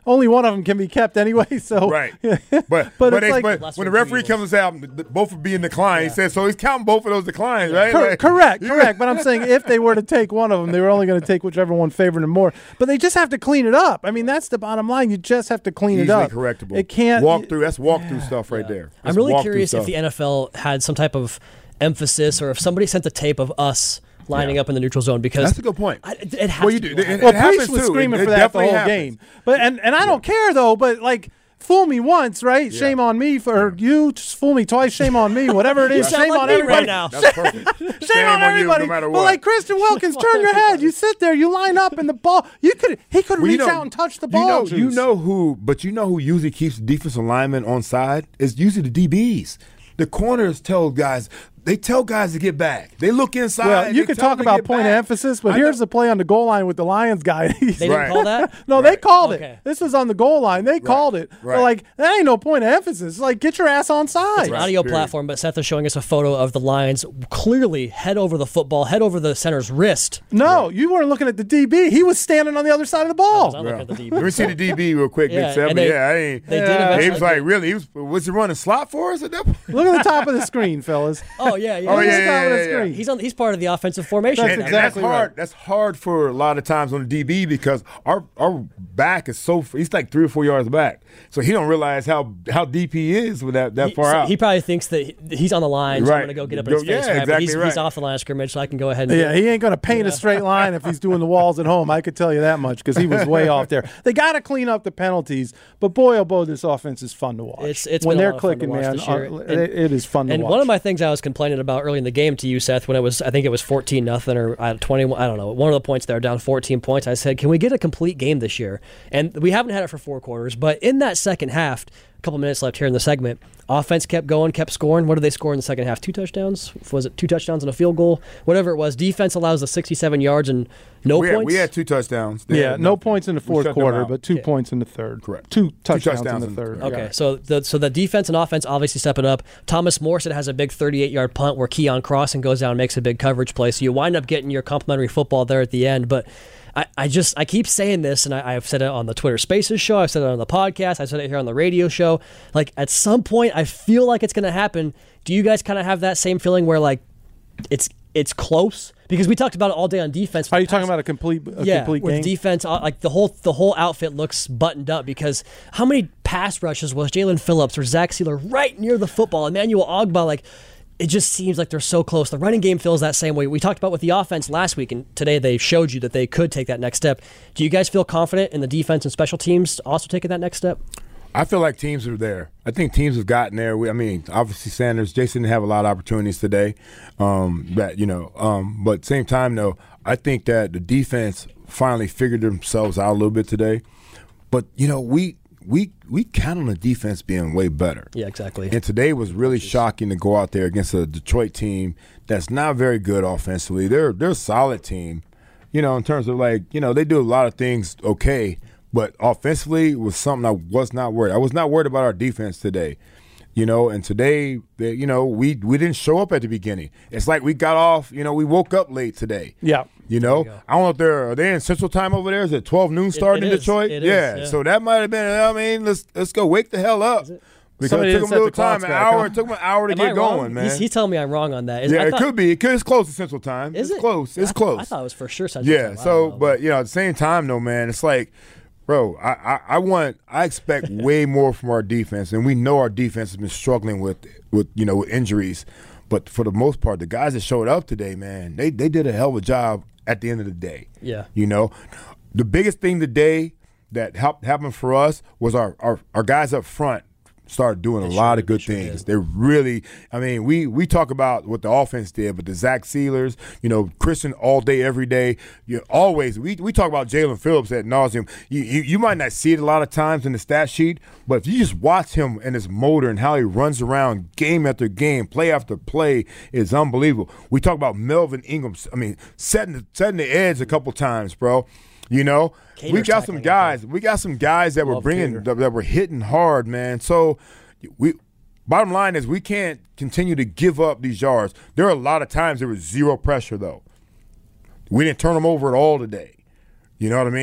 [SPEAKER 3] only one of them can be kept anyway. So
[SPEAKER 2] right, but but,
[SPEAKER 3] but
[SPEAKER 2] they,
[SPEAKER 3] like,
[SPEAKER 2] but when the referee comes out, both are being declined. Yeah. He says so. He's counting both of those declines, right?
[SPEAKER 3] Cor-
[SPEAKER 2] like,
[SPEAKER 3] correct, correct. But I'm saying if they were to take one of them, they were only going to take whichever one favored them more. But they just have to clean it up. I mean, that's the bottom line. You just have to clean
[SPEAKER 2] Easily
[SPEAKER 3] it up.
[SPEAKER 2] Correctable.
[SPEAKER 3] It can't
[SPEAKER 2] walk through. That's walk through stuff right
[SPEAKER 1] yeah.
[SPEAKER 2] there. That's
[SPEAKER 1] I'm really curious
[SPEAKER 2] stuff.
[SPEAKER 1] if the N F L had some type of emphasis, or if somebody sent the tape of us lining
[SPEAKER 2] yeah.
[SPEAKER 1] up in the neutral zone, because
[SPEAKER 2] that's a good point.
[SPEAKER 1] I, it has
[SPEAKER 2] well, you
[SPEAKER 1] to
[SPEAKER 2] do.
[SPEAKER 1] be
[SPEAKER 2] It,
[SPEAKER 3] well,
[SPEAKER 2] it
[SPEAKER 3] Priest was
[SPEAKER 2] too.
[SPEAKER 3] screaming
[SPEAKER 2] it,
[SPEAKER 3] for
[SPEAKER 2] it
[SPEAKER 3] that the whole
[SPEAKER 2] happens.
[SPEAKER 3] game. But and and I yeah. don't care though. But like. Fool me once, right? Yeah. Shame on me for yeah. you. Just fool me twice. Shame on me. Whatever it is, shame
[SPEAKER 1] like
[SPEAKER 3] on
[SPEAKER 1] me
[SPEAKER 3] everybody.
[SPEAKER 1] Right now.
[SPEAKER 2] That's perfect.
[SPEAKER 3] Shame,
[SPEAKER 2] shame
[SPEAKER 3] on, on everybody.
[SPEAKER 2] You, no matter
[SPEAKER 3] but
[SPEAKER 2] what.
[SPEAKER 3] like Christian Wilkins, turn your head. You sit there. You line up, and the ball. You could. He could
[SPEAKER 2] well,
[SPEAKER 3] reach
[SPEAKER 2] you know,
[SPEAKER 3] out and touch the ball.
[SPEAKER 2] You know,
[SPEAKER 3] Juice.
[SPEAKER 2] you know who, but you know who usually keeps the defensive lineman on side is usually the D Bs. The corners tell guys. They tell guys to get back. They look inside.
[SPEAKER 3] Well, you could talk about point
[SPEAKER 2] back.
[SPEAKER 3] of emphasis, but
[SPEAKER 2] I
[SPEAKER 3] here's
[SPEAKER 2] know.
[SPEAKER 3] the play on the goal line with the Lions guy.
[SPEAKER 1] They didn't
[SPEAKER 2] right.
[SPEAKER 1] call that?
[SPEAKER 3] No,
[SPEAKER 2] right.
[SPEAKER 3] they called
[SPEAKER 1] okay.
[SPEAKER 3] it. This was on the goal line. They right. called it.
[SPEAKER 2] Right.
[SPEAKER 3] But like, that ain't no point of emphasis. Like, get your ass on side.
[SPEAKER 1] It's an audio
[SPEAKER 2] Period.
[SPEAKER 1] platform, but Seth is showing us a photo of the Lions clearly head over the football, head over the center's wrist.
[SPEAKER 3] No, right. you weren't looking at the D B. He was standing on the other side of the ball.
[SPEAKER 1] I was, I at the D B.
[SPEAKER 2] Let me see the D B real quick,
[SPEAKER 1] yeah,
[SPEAKER 2] Big Seven.
[SPEAKER 1] they,
[SPEAKER 2] yeah, I ain't.
[SPEAKER 1] They
[SPEAKER 3] yeah.
[SPEAKER 1] did eventually.
[SPEAKER 2] He was like, really? He was was he running slot for us at that point?
[SPEAKER 3] Look at the top of the screen, fellas.
[SPEAKER 1] Oh, yeah. yeah.
[SPEAKER 2] Oh,
[SPEAKER 3] Look
[SPEAKER 2] yeah,
[SPEAKER 3] at the top
[SPEAKER 2] yeah,
[SPEAKER 3] of the
[SPEAKER 2] yeah,
[SPEAKER 3] screen.
[SPEAKER 2] yeah.
[SPEAKER 1] He's on. He's part of the offensive formation.
[SPEAKER 3] That's
[SPEAKER 2] And,
[SPEAKER 1] now.
[SPEAKER 2] and that's
[SPEAKER 3] exactly
[SPEAKER 2] hard.
[SPEAKER 3] right.
[SPEAKER 2] That's hard for a lot of times on the D B because our our back is so he's like three or four yards back, so he don't realize how how deep he is with that that
[SPEAKER 1] He,
[SPEAKER 2] far
[SPEAKER 1] so
[SPEAKER 2] out.
[SPEAKER 1] he probably thinks that he- he's on the line, so
[SPEAKER 2] Right.
[SPEAKER 1] I'm going to go get up in
[SPEAKER 2] Go-
[SPEAKER 1] his face.
[SPEAKER 2] yeah,
[SPEAKER 1] right? But
[SPEAKER 2] exactly
[SPEAKER 1] he's,
[SPEAKER 2] right.
[SPEAKER 1] he's off the line of scrimmage, so I can go ahead and
[SPEAKER 3] Yeah, he ain't going to paint a straight line if he's doing the walls at home. I could tell you that much because he was way off there. They got to clean up the penalties, but boy, oh boy, this offense is fun to watch.
[SPEAKER 1] It's, it's
[SPEAKER 3] when
[SPEAKER 1] been a
[SPEAKER 3] they're
[SPEAKER 1] lot of fun to
[SPEAKER 3] clicking,
[SPEAKER 1] watch
[SPEAKER 3] man.
[SPEAKER 1] this year.
[SPEAKER 3] uh,
[SPEAKER 1] And-
[SPEAKER 3] it, it is fun to
[SPEAKER 1] And
[SPEAKER 3] watch.
[SPEAKER 1] one of my things I was complaining about early in the game to you, Seth, when it was, I think it was fourteen nothing or uh, twenty-one, I don't know, one of the points there, down fourteen points, I said, can we get a complete game this year? And we haven't had it for four quarters, but in that second half, a couple minutes left here in the segment, offense kept going, kept scoring. What did they score in the second half? Two touchdowns? Was it two touchdowns and a field goal? Whatever it was. Defense allows the sixty-seven yards and no
[SPEAKER 2] we had,
[SPEAKER 1] points.
[SPEAKER 2] we had two touchdowns. They
[SPEAKER 3] yeah,
[SPEAKER 2] had
[SPEAKER 3] no
[SPEAKER 2] nothing.
[SPEAKER 3] points in the
[SPEAKER 2] We
[SPEAKER 3] fourth
[SPEAKER 2] shut them
[SPEAKER 3] quarter,
[SPEAKER 2] out.
[SPEAKER 3] but two
[SPEAKER 1] Yeah.
[SPEAKER 3] points in the third.
[SPEAKER 2] Correct.
[SPEAKER 3] Two touchdowns,
[SPEAKER 2] touchdowns
[SPEAKER 3] in the
[SPEAKER 2] in-
[SPEAKER 3] third.
[SPEAKER 2] okay.
[SPEAKER 1] Okay,
[SPEAKER 3] Yeah.
[SPEAKER 1] so the so the defense and offense obviously stepping up. Thomas Morrison has a big thirty-eight yard punt where Keon Crossen goes down and makes a big coverage play. So you wind up getting your complimentary football there at the end. But I, I just I keep saying this, and I, I've said it on the Twitter Spaces show, I've said it on the podcast, I've said it here on the radio show. Like at some point, I feel like it's going to happen. Do you guys kind of have that same feeling where like it's it's close? Because we talked about it all day on defense.
[SPEAKER 3] Are you talking about a complete, a
[SPEAKER 1] yeah,
[SPEAKER 3] complete
[SPEAKER 1] with
[SPEAKER 3] game?
[SPEAKER 1] defense, uh, like the whole the whole outfit looks buttoned up. Because how many pass rushes was Jalen Phillips or Zach Sealer right near the football? Emmanuel Ogbah, like it just seems like they're so close. The running game feels that same way. We talked about with the offense last week, and today they showed you that they could take that next step. Do you guys feel confident in the defense and special teams also taking that next step?
[SPEAKER 2] I feel like teams are there. I think teams have gotten there. We, I mean, obviously Sanders, Jason didn't have a lot of opportunities today. Um, that you know, um, but at the same time though, I think that the defense finally figured themselves out a little bit today. But you know, we we we count on the defense being way better.
[SPEAKER 1] Yeah, exactly.
[SPEAKER 2] And today was really shocking to go out there against a Detroit team that's not very good offensively. They're they're a solid team, you know, in terms of like, you know, they do a lot of things okay, but offensively was something I was not worried. I was not worried about our defense today. You know, and today, they, you know, we we didn't show up at the beginning. It's like we got off, you know, we woke up late today.
[SPEAKER 3] Yeah.
[SPEAKER 2] You know, I don't know if they're are they in Central Time over there? Is it twelve noon starting
[SPEAKER 1] it
[SPEAKER 2] in
[SPEAKER 1] is.
[SPEAKER 2] Detroit?
[SPEAKER 1] It is,
[SPEAKER 2] yeah.
[SPEAKER 1] yeah.
[SPEAKER 2] So that might have been. I mean, let's let's go wake the hell up. Because
[SPEAKER 3] Somebody
[SPEAKER 2] it
[SPEAKER 3] didn't
[SPEAKER 2] took them a
[SPEAKER 3] set
[SPEAKER 2] little
[SPEAKER 3] the clocks
[SPEAKER 2] time, an
[SPEAKER 3] back,
[SPEAKER 2] hour.
[SPEAKER 3] huh?
[SPEAKER 2] It took them an hour to
[SPEAKER 1] Am
[SPEAKER 2] get
[SPEAKER 1] I wrong?
[SPEAKER 2] going, man.
[SPEAKER 1] He's, he's telling me I'm wrong on that. Is,
[SPEAKER 2] yeah,
[SPEAKER 1] I
[SPEAKER 2] it
[SPEAKER 1] thought,
[SPEAKER 2] could be. It could, it's close to Central Time.
[SPEAKER 1] Is
[SPEAKER 2] it's
[SPEAKER 1] it?
[SPEAKER 2] close. It's
[SPEAKER 1] I,
[SPEAKER 2] close.
[SPEAKER 1] I thought it was for sure Central
[SPEAKER 2] Yeah.
[SPEAKER 1] Time. I
[SPEAKER 2] So,
[SPEAKER 1] don't know.
[SPEAKER 2] but you know, at the same time, though, man, it's like, bro, I, I, I want, I expect way more from our defense, and we know our defense has been struggling with, with you know, with injuries. But for the most part, the guys that showed up today, man, they they did a hell of a job at the end of the day.
[SPEAKER 1] Yeah.
[SPEAKER 2] You know, the biggest thing today that helped happen for us was our our, our guys up front started doing a
[SPEAKER 1] They
[SPEAKER 2] lot
[SPEAKER 1] sure-
[SPEAKER 2] of good
[SPEAKER 1] they sure
[SPEAKER 2] things.
[SPEAKER 1] did.
[SPEAKER 2] They really, I mean, we we talk about what the offense did, but the Zach Sealers, you know, Christian all day, every day, you always, we, we talk about Jalen Phillips ad nauseum. You, you you might not see it a lot of times in the stat sheet, but if you just watch him and his motor and how he runs around game after game, play after play, is unbelievable. We talk about Melvin Ingram, I mean, setting the, setting the edge a couple times, bro. You know,
[SPEAKER 1] Cater's
[SPEAKER 2] we got some
[SPEAKER 1] tackling
[SPEAKER 2] guys. We got some guys that were
[SPEAKER 3] Love
[SPEAKER 2] bringing
[SPEAKER 3] Cater.
[SPEAKER 2] that, that were hitting hard, man. So we. Bottom line is we can't continue to give up these yards. There are a lot of times there was zero pressure though. We didn't turn them over at all today. You know what I mean?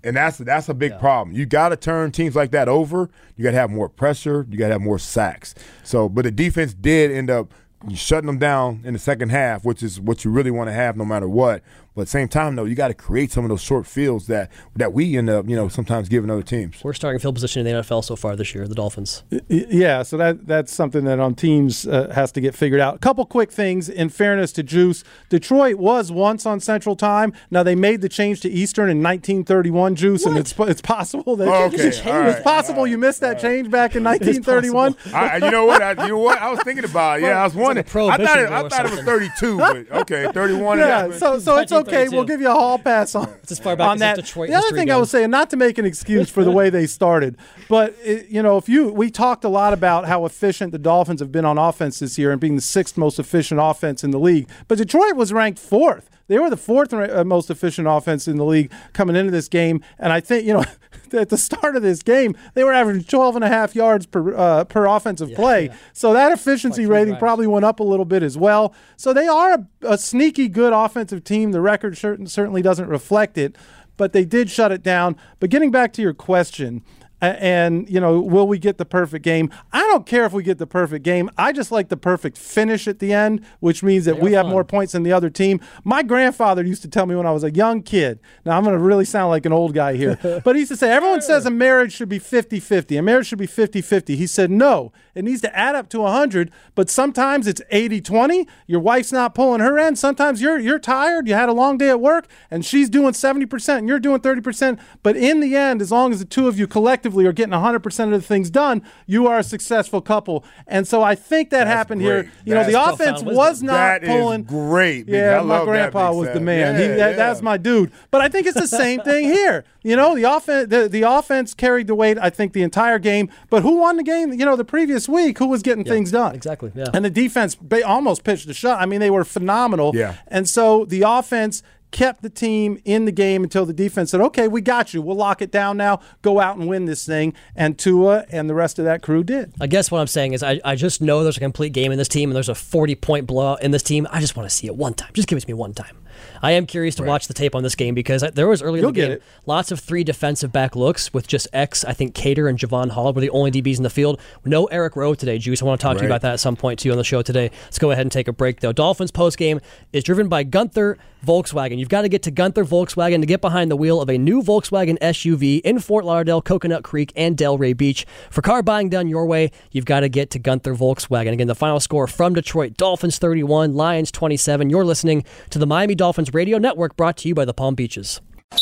[SPEAKER 2] And that's that's a big
[SPEAKER 1] Yeah.
[SPEAKER 2] problem. You got to turn teams like that over. You got to have more pressure. You got to have more sacks. So, but the defense did end up shutting them down in the second half, which is what you really want to have no matter what. But at the same time, though, you got to create some of those short fields that that we end up, you know, sometimes giving other teams.
[SPEAKER 1] We're starting field position in the N F L so far this year, the Dolphins.
[SPEAKER 3] Yeah, so that that's something that on teams uh, has to get figured out. A couple quick things in fairness to Juice. Detroit was once on Central Time. Now they made the change to Eastern in nineteen thirty-one, Juice, and it's it's possible that
[SPEAKER 2] Oh, okay,
[SPEAKER 3] it's
[SPEAKER 2] all right,
[SPEAKER 3] possible
[SPEAKER 2] all right,
[SPEAKER 3] you missed that change back in nineteen thirty-one.
[SPEAKER 2] I, you know what? I, you know what? I was thinking about it. Yeah, I was wondering. I thought it, I thought it was thirty-two, but okay, thirty-one.
[SPEAKER 3] Yeah, so so it's okay. We'll give you a hall pass on,
[SPEAKER 1] It's as far back
[SPEAKER 3] on
[SPEAKER 1] as
[SPEAKER 3] that.
[SPEAKER 1] Detroit
[SPEAKER 3] The other
[SPEAKER 1] history
[SPEAKER 3] thing I
[SPEAKER 1] goes.
[SPEAKER 3] was saying, not to make an excuse for the way they started, but it, you know, if you we talked a lot about how efficient the Dolphins have been on offense this year and being the sixth most efficient offense in the league, but Detroit was ranked fourth. They were the fourth most efficient offense in the league coming into this game, and I think, you know, at the start of this game, they were averaging twelve and a half yards per uh, per offensive
[SPEAKER 1] Yeah,
[SPEAKER 3] play.
[SPEAKER 1] yeah.
[SPEAKER 3] So that efficiency
[SPEAKER 1] Like three
[SPEAKER 3] rating
[SPEAKER 1] drives.
[SPEAKER 3] probably went up a little bit as well. So they are a, a sneaky good offensive team. The record certain, certainly doesn't reflect it, but they did shut it down. But getting back to your question, a- and, you know, will we get the perfect game? I don't care if we get the perfect game. I just like the perfect finish at the end, which means that
[SPEAKER 1] They
[SPEAKER 3] we
[SPEAKER 1] are
[SPEAKER 3] have
[SPEAKER 1] fun.
[SPEAKER 3] more points than the other team. My grandfather used to tell me when I was a young kid, now I'm going to really sound like an old guy here, but he used to say, everyone says a marriage should be fifty-fifty. A marriage should be fifty-fifty. He said, no, it needs to add up to one hundred, but sometimes it's eighty twenty. Your wife's not pulling her end. Sometimes you're you're tired. You had a long day at work, and she's doing seventy percent, and you're doing thirty percent. But in the end, as long as the two of you collectively are getting one hundred percent of the things done, you are a successful couple. And so I think that happened
[SPEAKER 2] great.
[SPEAKER 3] here. You know,
[SPEAKER 2] That's
[SPEAKER 3] the
[SPEAKER 1] profound
[SPEAKER 3] offense
[SPEAKER 1] wisdom.
[SPEAKER 3] was not
[SPEAKER 2] That is
[SPEAKER 3] pulling.
[SPEAKER 2] great, Big.
[SPEAKER 3] Yeah,
[SPEAKER 2] I
[SPEAKER 3] my
[SPEAKER 2] love that,
[SPEAKER 3] grandpa
[SPEAKER 2] Big
[SPEAKER 3] was the
[SPEAKER 2] Sam.
[SPEAKER 3] man. he,
[SPEAKER 2] Yeah,
[SPEAKER 3] that,
[SPEAKER 2] yeah.
[SPEAKER 3] That's my dude. But I think it's the same thing here. You know, the offense, the, the offense carried the weight, I think, the entire game. But who won the game? You know, the previous week, who was getting things done?
[SPEAKER 1] exactly, yeah.
[SPEAKER 3] And the defense ba- almost pitched a shot. I mean, they were phenomenal.
[SPEAKER 2] Yeah.
[SPEAKER 3] And so the offense kept the team in the game until the defense said, okay, we got you. We'll lock it down now. Go out and win this thing. And Tua and the rest of that crew did.
[SPEAKER 1] I guess what I'm saying is I, I just know there's a complete game in this team and there's a forty-point blowout in this team. I just want to see it one time. Just give it to me one time. I am curious to watch the tape on this game because I, there was early in
[SPEAKER 3] You'll
[SPEAKER 1] the
[SPEAKER 3] get
[SPEAKER 1] game
[SPEAKER 3] it.
[SPEAKER 1] lots of three defensive back looks with just X. I think Cater and Javon Hall were the only D Bs in the field. No Eric Rowe today, Juice. I want to talk to you
[SPEAKER 2] Right.
[SPEAKER 1] about that at some point too on the show today. Let's go ahead and take a break though. Dolphins post game is driven by Gunther Volkswagen. You've got to get to Gunther Volkswagen to get behind the wheel of a new Volkswagen S U V in Fort Lauderdale, Coconut Creek, and Delray Beach. For car buying done your way, you've got to get to Gunther Volkswagen. Again, the final score from Detroit: Dolphins thirty-one, Lions twenty-seven. You're listening to the Miami Dolphins Radio Network, brought to you by the Palm Beaches.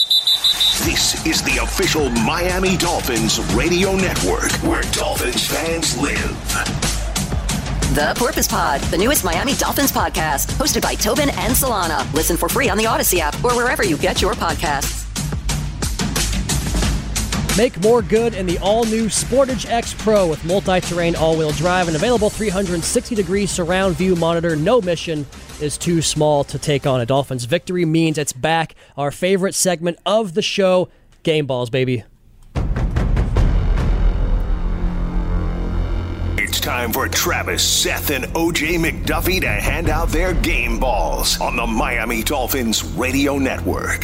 [SPEAKER 6] This is the official Miami Dolphins radio network, where Dolphins fans live.
[SPEAKER 7] The Porpoise Pod, the newest Miami Dolphins podcast, hosted by Tobin and Solana. Listen for free on the Odyssey app or wherever you get your podcasts.
[SPEAKER 1] Make more good in the all-new Sportage X Pro with multi-terrain all-wheel drive and available three hundred sixty degree surround view monitor. No mission is too small to take on. A Dolphins victory means it's back. Our favorite segment of the show, Game Balls, baby.
[SPEAKER 6] It's time for Travis, Seth, and O J McDuffie to hand out their game balls on the Miami Dolphins radio network.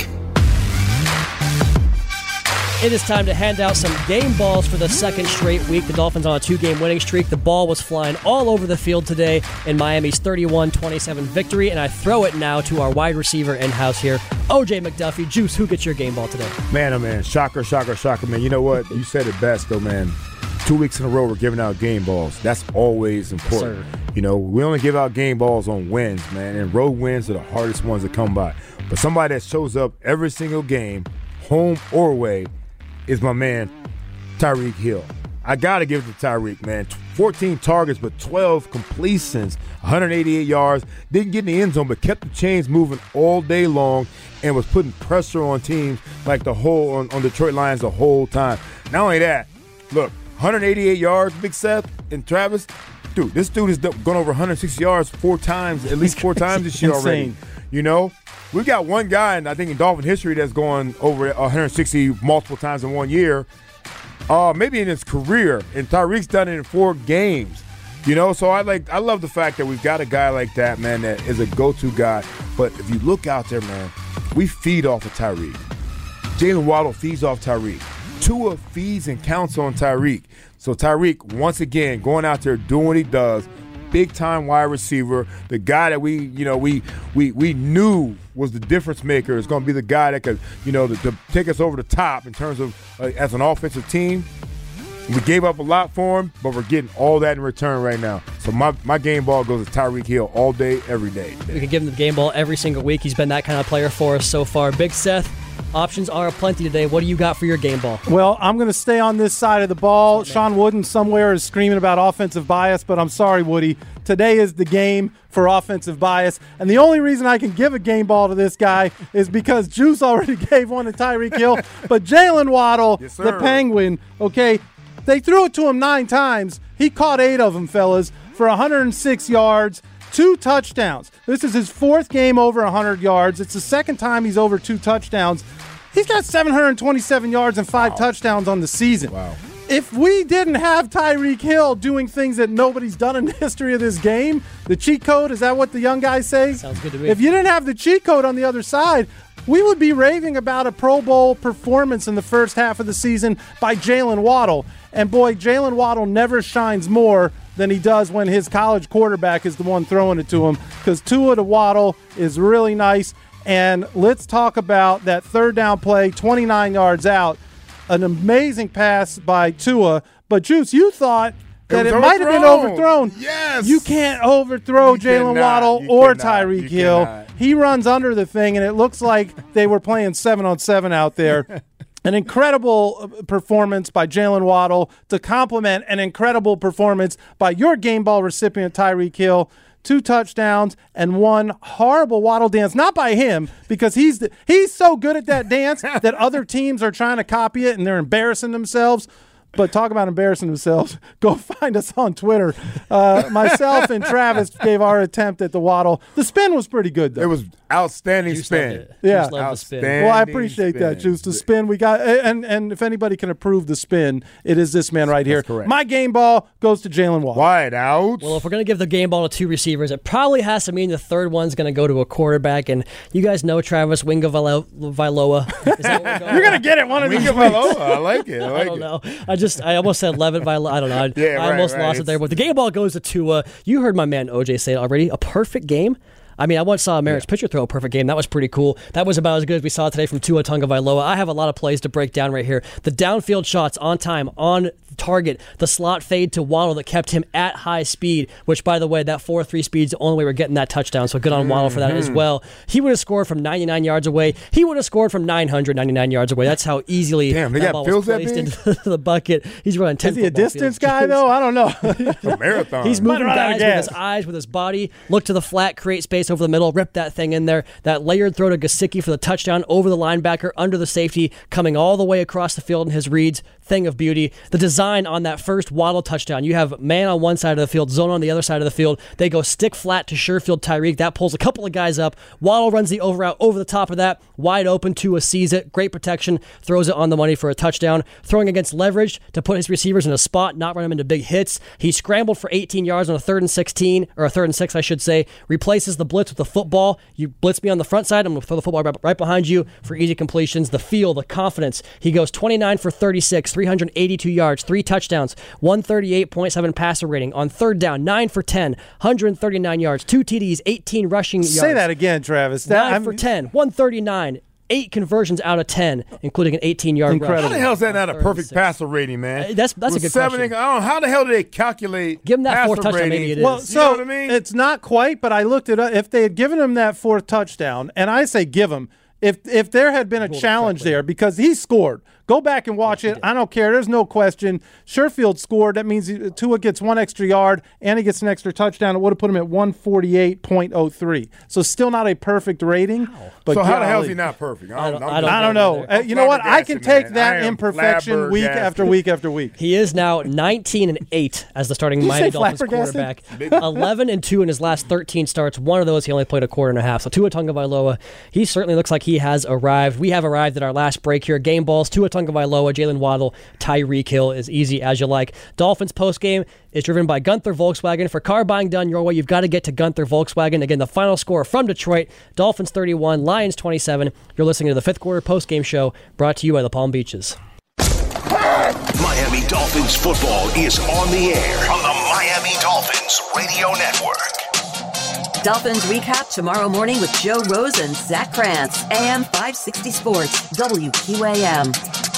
[SPEAKER 1] It is time to hand out some game balls for the second straight week. The Dolphins on a two-game winning streak. The ball was flying all over the field today in Miami's thirty-one twenty-seven victory, and I throw it now to our wide receiver in-house here, O J McDuffie. Juice, who gets your game ball today?
[SPEAKER 2] Man, oh man, shocker, shocker, shocker, man. You know what? You said it best, though, man. Two weeks in a row, we're giving out game balls. That's always important.
[SPEAKER 1] Yes,
[SPEAKER 2] you know, we only give out game balls on wins, man, and road wins are the hardest ones to come by. But somebody that shows up every single game, home or away, is my man, Tyreek Hill. I got to give it to Tyreek, man. fourteen targets, but twelve completions, one hundred eighty-eight yards. Didn't get in the end zone, but kept the chains moving all day long and was putting pressure on teams like the whole, on, on Detroit Lions the whole time. Not only that, look, one hundred eighty-eight yards, Big Seth and Travis. Dude, this dude has gone over one hundred sixty yards four times, at least four times this year already.
[SPEAKER 3] Insane.
[SPEAKER 2] You know, we got one guy, and I think in Dolphin history, that's gone over one hundred sixty multiple times in one year, uh, maybe in his career. And Tyreek's done it in four games. You know, so I like, I love the fact that we've got a guy like that, man, that is a go-to guy. But if you look out there, man, we feed off of Tyreek. Jalen Waddle feeds off Tyreek. Tua feeds and counts on Tyreek. So Tyreek, once again, going out there doing what he does, big-time wide receiver, the guy that we, you know, we we we knew was the difference maker. Is going to be the guy that could, you know, to, to take us over the top in terms of uh, as an offensive team. We gave up a lot for him, but we're getting all that in return right now. So my, my game ball goes to Tyreek Hill all day, every day.
[SPEAKER 1] We can give him the game ball every single week. He's been that kind of player for us so far. Big Seth, options are plenty today. What do you got for your game ball?
[SPEAKER 3] Well, I'm going to stay on this side of the ball. Sean Wooden somewhere is screaming about offensive bias, but I'm sorry, Woody. Today is the game for offensive bias. And the only reason I can give a game ball to this guy is because Juice already gave one to Tyreek Hill. But Jalen Waddle,
[SPEAKER 2] yes,
[SPEAKER 3] the Penguin, okay, they threw it to him nine times. He caught eight of them, fellas, for one hundred six yards, two touchdowns. This is his fourth game over one hundred yards. It's the second time he's over two touchdowns. He's got seven hundred twenty-seven yards and five wow. touchdowns on the season.
[SPEAKER 2] Wow.
[SPEAKER 3] If we didn't have Tyreek Hill doing things that nobody's done in the history of this game, the cheat code, is that what the young guys say?
[SPEAKER 1] Sounds good to me.
[SPEAKER 3] If you didn't have the cheat code on the other side, we would be raving about a Pro Bowl performance in the first half of the season by Jalen Waddle. And, boy, Jalen Waddle never shines more than he does when his college quarterback is the one throwing it to him, because Tua to Waddle is really nice. And let's talk about that third down play, twenty-nine yards out, an amazing pass by Tua. But, Juice, you thought that it, it might have been overthrown.
[SPEAKER 2] Yes.
[SPEAKER 3] You can't overthrow Jalen Waddle
[SPEAKER 2] you
[SPEAKER 3] or
[SPEAKER 2] cannot.
[SPEAKER 3] Tyreek
[SPEAKER 2] You
[SPEAKER 3] Hill.
[SPEAKER 2] cannot.
[SPEAKER 3] He runs under the thing, and it looks like they were playing seven on seven out there. An incredible performance by Jalen Waddle to complement an incredible performance by your game ball recipient, Tyreek Hill. Two touchdowns and one horrible Waddle dance, not by him, because he's the, he's so good at that dance that other teams are trying to copy it and they're embarrassing themselves. But talk about embarrassing themselves. Go find us on Twitter. Uh, myself and Travis gave our attempt at the Waddle. The spin was pretty good, though.
[SPEAKER 2] It was outstanding
[SPEAKER 1] Juice
[SPEAKER 2] spin.
[SPEAKER 1] loved it.
[SPEAKER 3] Yeah.
[SPEAKER 1] Juice loved the spin.
[SPEAKER 2] Outstanding.
[SPEAKER 3] Well, I appreciate
[SPEAKER 2] spin.
[SPEAKER 3] that, Juice. The spin we got, and and if anybody can approve the spin, it is this man right here.
[SPEAKER 2] That's correct.
[SPEAKER 3] My game ball goes to Jalen Waddle.
[SPEAKER 2] Wide out.
[SPEAKER 1] Well, if we're going to give the game ball to two receivers, it probably has to mean the third one's going to go to a quarterback. And you guys know Travis Winga Vailoa. Is that what we're going
[SPEAKER 3] You're going to get it one of these weeks.
[SPEAKER 2] I like it. I like
[SPEAKER 1] I don't
[SPEAKER 2] it.
[SPEAKER 1] know. I just, I almost said Levitt Vailoa. I don't know. I,
[SPEAKER 2] Yeah,
[SPEAKER 1] I
[SPEAKER 2] right,
[SPEAKER 1] almost
[SPEAKER 2] right.
[SPEAKER 1] lost it there. But the game ball goes to Tua. You heard my man O J say it already. A perfect game. I mean, I once saw a Marriage yeah. pitcher throw a perfect game. That was pretty cool. That was about as good as we saw today from Tua Tagovailoa. I have a lot of plays to break down right here. The downfield shots on time, on target, the slot fade to Waddle that kept him at high speed, which, by the way, that four three speed's the only way we're getting that touchdown, so good on mm-hmm. Waddle for that as well. He would have scored from ninety-nine yards away. He would have scored from nine hundred ninety-nine yards away. That's how easily
[SPEAKER 2] Damn, they
[SPEAKER 1] that
[SPEAKER 2] got
[SPEAKER 1] ball
[SPEAKER 2] fields
[SPEAKER 1] was
[SPEAKER 2] that
[SPEAKER 1] placed
[SPEAKER 2] big?
[SPEAKER 1] into the bucket. He's running ten
[SPEAKER 3] Is he a distance
[SPEAKER 1] fields.
[SPEAKER 3] guy, though? I don't know.
[SPEAKER 2] It's a marathon.
[SPEAKER 1] He's moving
[SPEAKER 3] Might run out of
[SPEAKER 1] guys with
[SPEAKER 3] gas.
[SPEAKER 1] his eyes, with his body, look to the flat, create space over the middle, rip that thing in there. That layered throw to Gesicki for the touchdown over the linebacker, under the safety, coming all the way across the field in his reads. Thing of beauty. The design on that first Waddle touchdown. You have man on one side of the field, zone on the other side of the field. They go stick flat to Sherfield Tyreek. That pulls a couple of guys up. Waddle runs the over route over the top of that. Wide open. Tua sees it. Great protection. Throws it on the money for a touchdown. Throwing against leverage to put his receivers in a spot, not run them into big hits. He scrambled for eighteen yards on a third and sixteen, or a third and six, I should say. Replaces the blitz with the football. You blitz me on the front side, I'm going to throw the football right, right behind you for easy completions. The feel, the confidence. He goes twenty-nine for thirty-six, three hundred eighty-two yards, three touchdowns, one thirty-eight point seven passer rating. On third down, nine for ten, one hundred thirty-nine yards, two T Ds, eighteen rushing yards.
[SPEAKER 3] Say that again, Travis. That,
[SPEAKER 1] nine
[SPEAKER 3] I'm,
[SPEAKER 1] for ten, one thirty-nine, eight conversions out of ten, including an eighteen-yard rush.
[SPEAKER 2] How the hell is that not a perfect passer rating, man?
[SPEAKER 1] Uh, that's that's
[SPEAKER 2] With
[SPEAKER 1] a good
[SPEAKER 2] seven,
[SPEAKER 1] question.
[SPEAKER 2] I don't know, how the hell do they calculate
[SPEAKER 1] Give him that
[SPEAKER 2] passer
[SPEAKER 1] fourth touchdown,
[SPEAKER 2] rating?
[SPEAKER 1] maybe it is.
[SPEAKER 3] Well,
[SPEAKER 1] You
[SPEAKER 3] so
[SPEAKER 2] know what I mean?
[SPEAKER 3] it's not quite, but I looked it up. If they had given him that fourth touchdown, and I say give him, if if there had been a challenge there, because he scored. Go back and watch it. I don't care. There's no question. Sherfield scored. That means Tua gets one extra yard and he gets an extra touchdown. It would have put him at one forty-eight point oh three. So still not a perfect rating. But
[SPEAKER 2] so how the hell is
[SPEAKER 3] golly.
[SPEAKER 2] he not perfect?
[SPEAKER 1] I don't-
[SPEAKER 2] I'm
[SPEAKER 1] I don't
[SPEAKER 2] just-
[SPEAKER 3] I don't know.
[SPEAKER 1] I'm
[SPEAKER 3] Uh, you know what? I can
[SPEAKER 2] flabbergasted,
[SPEAKER 3] take
[SPEAKER 2] man.
[SPEAKER 3] that
[SPEAKER 2] I am
[SPEAKER 3] imperfection week
[SPEAKER 2] flabbergasted.
[SPEAKER 3] after week after week.
[SPEAKER 1] He is now nineteen and eight as the starting
[SPEAKER 3] you
[SPEAKER 1] Miami
[SPEAKER 3] say
[SPEAKER 1] Dolphins
[SPEAKER 3] flabbergasted?
[SPEAKER 1] quarterback. eleven and two in his last thirteen starts. One of those he only played a quarter and a half. So Tua Tagovailoa, he certainly looks like he has arrived. We have arrived at our last break here. Game balls, Tua Tagovailoa, Jalen Waddle, Tyreek Hill, as easy as you like. Dolphins postgame is driven by Gunther Volkswagen. For car buying done your way, you've got to get to Gunther Volkswagen. Again, the final score from Detroit, Dolphins thirty-one, Lions twenty-seven. You're listening to the fifth quarter postgame show brought to you by the Palm Beaches.
[SPEAKER 6] Miami Dolphins football is on the air on the Miami Dolphins Radio Network.
[SPEAKER 7] Dolphins recap tomorrow morning with Joe Rose and Zach Krantz. A M five sixty Sports, W Q A M.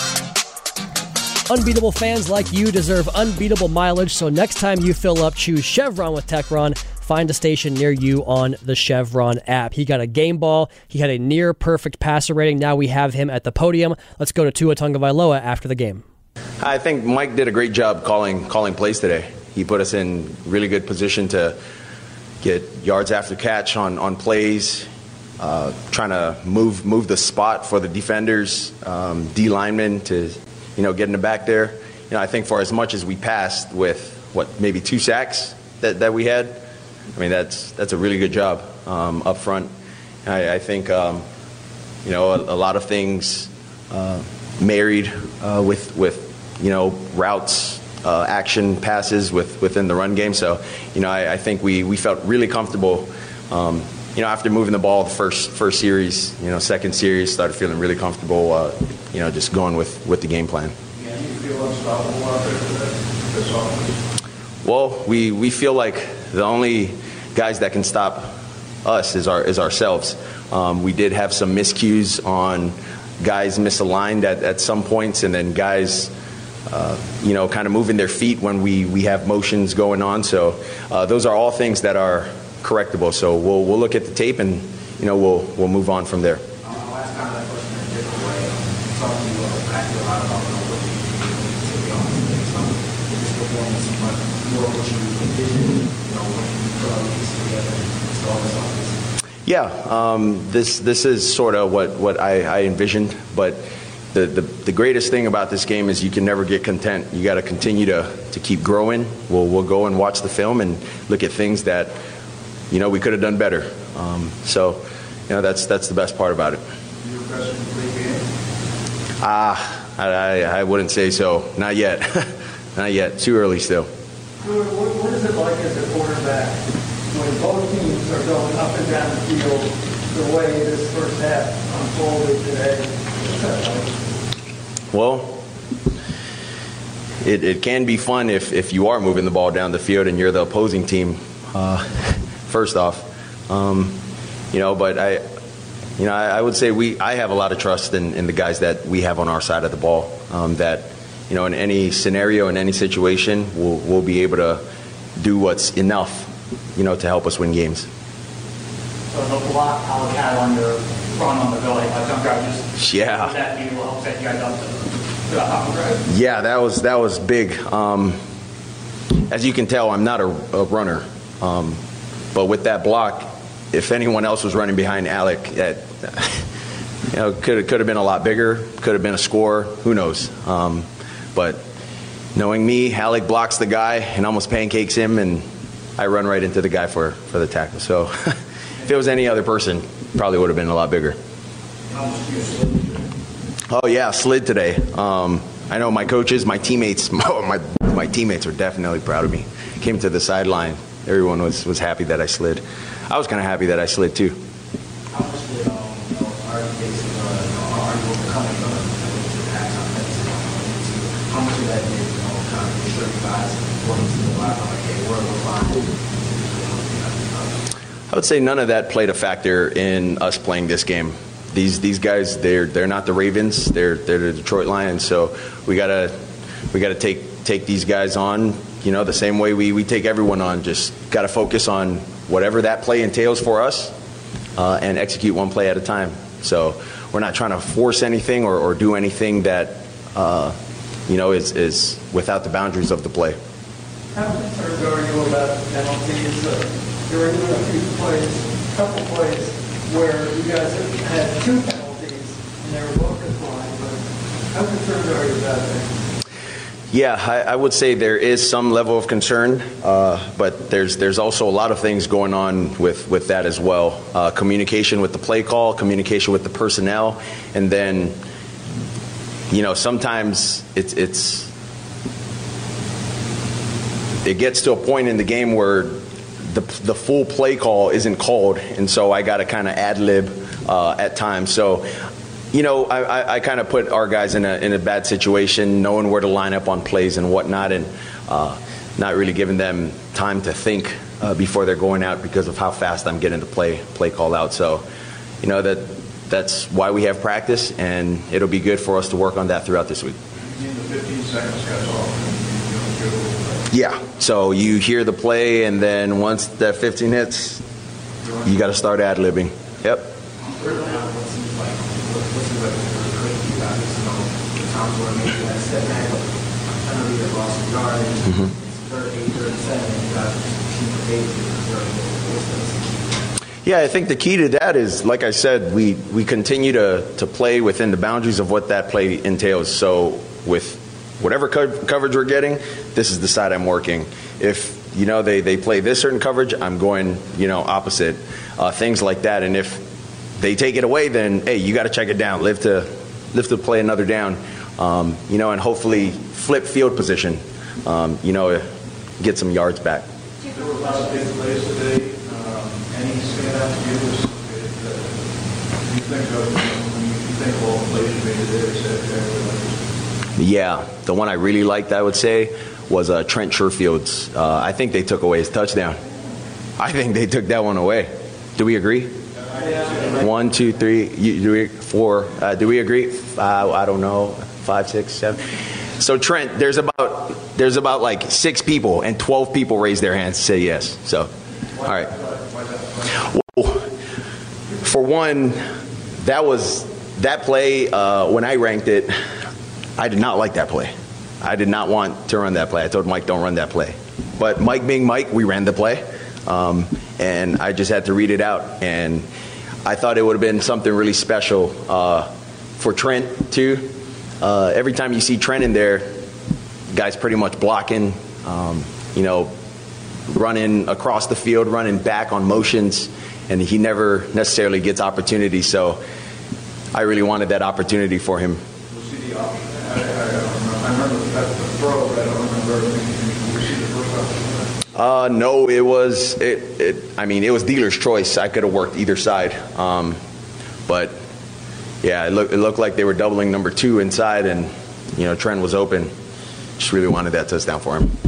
[SPEAKER 1] Unbeatable fans like you deserve unbeatable mileage, so next time you fill up, choose Chevron with Techron. Find a station near you on the Chevron app. He got a game ball. He had a near-perfect passer rating. Now we have him at the podium. Let's go to Tua Tagovailoa after the game.
[SPEAKER 8] I think Mike did a great job calling calling plays today. He put us in really good position to get yards after catch on, on plays, uh, trying to move move the spot for the defenders, um, D linemen to, you know, get in the back there. You know, I think for as much as we passed with, what, maybe two sacks that, that we had, I mean, that's that's a really good job um, up front. I, I think, um, you know, a, a lot of things uh, married uh, with, with, you know, routes, uh, action passes with, within the run game. So, you know, I, I think we, we felt really comfortable, um, you know, after moving the ball the first first series, you know, second series, started feeling really comfortable, uh, you know, just going with, with the game plan.
[SPEAKER 9] Yeah, you feel unstoppable out there for this offense?
[SPEAKER 8] Well, we, we feel like the only guys that can stop us is our is ourselves. Um, we did have some miscues on guys misaligned at, at some points, and then guys, uh, you know, kind of moving their feet when we, we have motions going on. So uh, those are all things that are correctable. So we'll we'll look at the tape and, you know, we'll we'll move on from there.
[SPEAKER 9] Uh, last time that question in a different way, talking to you back to a lot about what you to be honest with some this performance, but more what you envision, you know, when you put all these together and install this offense.
[SPEAKER 8] Yeah, um, this this is sort of what, what I, I envisioned, but the, the the greatest thing about this game is you can never get content. You got to continue to to keep growing. We'll we'll go and watch the film and look at things that, you know, we could have done better. Um, so, you know, that's that's the best part about it.
[SPEAKER 9] Your best complete game?
[SPEAKER 8] Ah, I, I I wouldn't say so. Not yet. Not yet. Too early still.
[SPEAKER 9] What, what is it like as a quarterback when both teams are going up and down the field the way this first half unfolded today?
[SPEAKER 8] Well, it, it can be fun if, if you are moving the ball down the field and you're the opposing team, uh, first off. Um, you know, but I, you know, I, I would say we I have a lot of trust in, in the guys that we have on our side of the ball, um, that, you know, in any scenario, in any situation, we'll, we'll be able to do what's enough, you know, to help us win games.
[SPEAKER 9] So the block Alec had on your run on the belly, like some guy just
[SPEAKER 8] Yeah.
[SPEAKER 9] did that to you, help set you guys up to to the top drive.
[SPEAKER 8] Yeah, that was that was big. Um, as you can tell, I'm not a, a runner, um, but with that block, if anyone else was running behind Alec, that, you know, could could have been a lot bigger, could have been a score. Who knows? Um, but knowing me, Alec blocks the guy and almost pancakes him, and I run right into the guy for, for the tackle. So if it was any other person, probably would have been a lot bigger. Oh yeah, slid today. Um, I know my coaches, my teammates, my my teammates are definitely proud of me. Came to the sideline, everyone was, was happy that I slid. I was kind of happy that I slid too.
[SPEAKER 9] How much did um, you know, are you basically uh, are you overcoming the the pass offense? How much of that did, you know, kind of assure you guys working to the last like, hey, we're we're fine?
[SPEAKER 8] I would say none of that played a factor in us playing this game. These these guys, they're they're not the Ravens. They're they're the Detroit Lions. So we gotta we gotta take take these guys on, you know, the same way we, we take everyone on. Just gotta focus on whatever that play entails for us, uh, and execute one play at a time. So we're not trying to force anything or, or do anything that uh, you know is is without the boundaries of the play.
[SPEAKER 9] How concerned are you about penalties? Uh, there were a few plays, a couple plays where you guys have had two penalties and they were both declined, but how concerned are you about that?
[SPEAKER 8] Yeah, I, I would say there is some level of concern, uh, but there's there's also a lot of things going on with, with that as well. Uh, communication with the play call, communication with the personnel, and then you know, sometimes it's it's it gets to a point in the game where the the full play call isn't called, and so I got to kind of ad lib uh, at times. So, you know, I, I, I kind of put our guys in a in a bad situation, knowing where to line up on plays and whatnot, and uh, not really giving them time to think uh, before they're going out because of how fast I'm getting the play play call out. So, you know, that that's why we have practice, and it'll be good for us to work on that throughout this week. Yeah. So you hear the play, and then once that fifteen hits, you got to start ad libbing. Yep. Mm-hmm. Yeah, I think the key to that is, like I said, we, we continue to, to play within the boundaries of what that play entails. So with whatever co- coverage we're getting, this is the side I'm working. If, you know, they, they play this certain coverage, I'm going, you know, opposite. Uh, things like that. And if they take it away, then, hey, you got to check it down. Live to, live to play another down, um, you know, and hopefully flip field position, um, you know, get some yards back.
[SPEAKER 10] There were a lot of big plays today. Um, any standout to you? You think of when you think of all the plays you made today, except
[SPEAKER 8] Yeah, the one I really liked, I would say, was uh, Trent Sherfield's. Uh, I think they took away his touchdown. I think they took that one away. Do we agree? One, two, three, you, do we, four. Uh, do we agree? Uh, I don't know. Five, six, seven. So Trent, there's about there's about like six people, and twelve people raised their hands to say yes. So, all right. Well, for one, that was that play. Uh, when I ranked it, I did not like that play. I did not want to run that play. I told Mike, don't run that play. But Mike being Mike, we ran the play. Um, and I just had to read it out. And I thought it would have been something really special uh, for Trent, too. Uh, every time you see Trent in there, guy's pretty much blocking, um, you know, running across the field, running back on motions, and he never necessarily gets opportunities. So I really wanted that opportunity for him.
[SPEAKER 10] We'll see the option. I, I, I don't know. I remember the throw, but I don't remember everything. We'll see the first option.
[SPEAKER 8] Uh, no, it was, it, it, I mean, it was dealer's choice. I could have worked either side. Um, but, yeah, it, look, it looked like they were doubling number two inside, and, you know, Trent was open. Just really wanted that touchdown for him.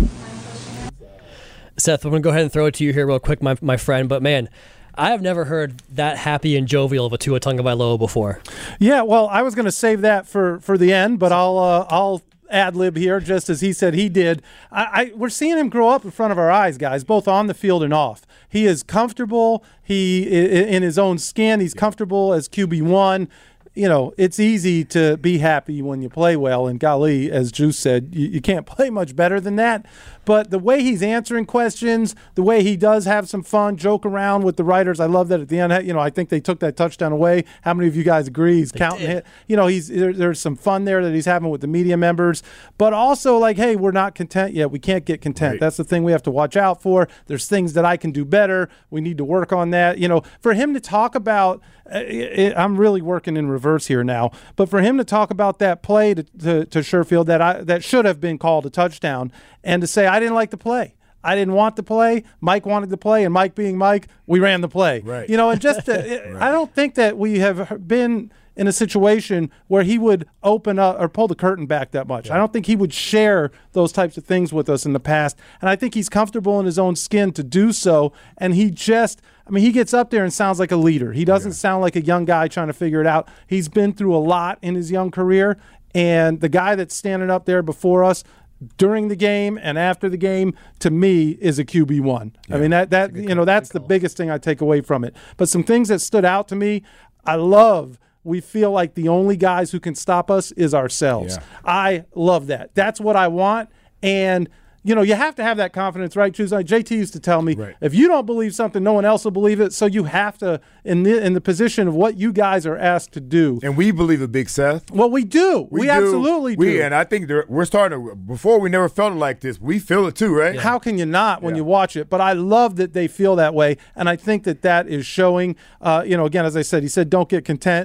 [SPEAKER 1] Seth, I'm going to go ahead and throw it to you here real quick, my, my friend. But, man, I have never heard that happy and jovial of a Tua Tagovailoa before.
[SPEAKER 3] Yeah, well, I was going to save that for, for the end, but I'll uh, I'll ad lib here, just as he said he did. I, I we're seeing him grow up in front of our eyes, guys, both on the field and off. He is comfortable. He in his own skin. He's comfortable as Q B one. You know, it's easy to be happy when you play well, and golly, as Juice said, you, you can't play much better than that. But the way he's answering questions, the way he does have some fun, joke around with the writers, I love that at the end. You know, I think they took that touchdown away. How many of you guys agree? He's they counting it. You know, he's there, there's some fun there that he's having with the media members. But also, like, hey, we're not content yet. We can't get content. Right. That's the thing we have to watch out for. There's things that I can do better. We need to work on that. You know, for him to talk about, uh, it, I'm really working in reverse here now, but for him to talk about that play to, to, to Sherfield that I that should have been called a touchdown, and to say, I didn't like the play. I didn't want the play. Mike wanted the play, and Mike being Mike, we ran the play. Right. You know, and just to, right. I don't think that we have been in a situation where he would open up or pull the curtain back that much. Yeah. I don't think he would share those types of things with us in the past, and I think he's comfortable in his own skin to do so, and he just – I mean, he gets up there and sounds like a leader. He doesn't yeah. sound like a young guy trying to figure it out. He's been through a lot in his young career, and the guy that's standing up there before us during the game and after the game, to me, is a Q B one. Yeah, I mean, that that you know, that's the biggest thing I take away from it. But some things that stood out to me, I love we feel like the only guys who can stop us is ourselves. Yeah. I love that. That's what I want. And, you know, you have to have that confidence, right? Choose like J T used to tell me, right. if you don't believe something, no one else will believe it. So you have to, in the in the position of what you guys are asked to do.
[SPEAKER 2] And we believe it, Big Seth.
[SPEAKER 3] Well, we do. We, we do. absolutely
[SPEAKER 2] we,
[SPEAKER 3] do.
[SPEAKER 2] And I think we're starting to, before we never felt it like this. We feel it too, right?
[SPEAKER 3] Yeah. How can you not when yeah. you watch it? But I love that they feel that way. And I think that that is showing, uh, you know, again, as I said, he said, don't get content.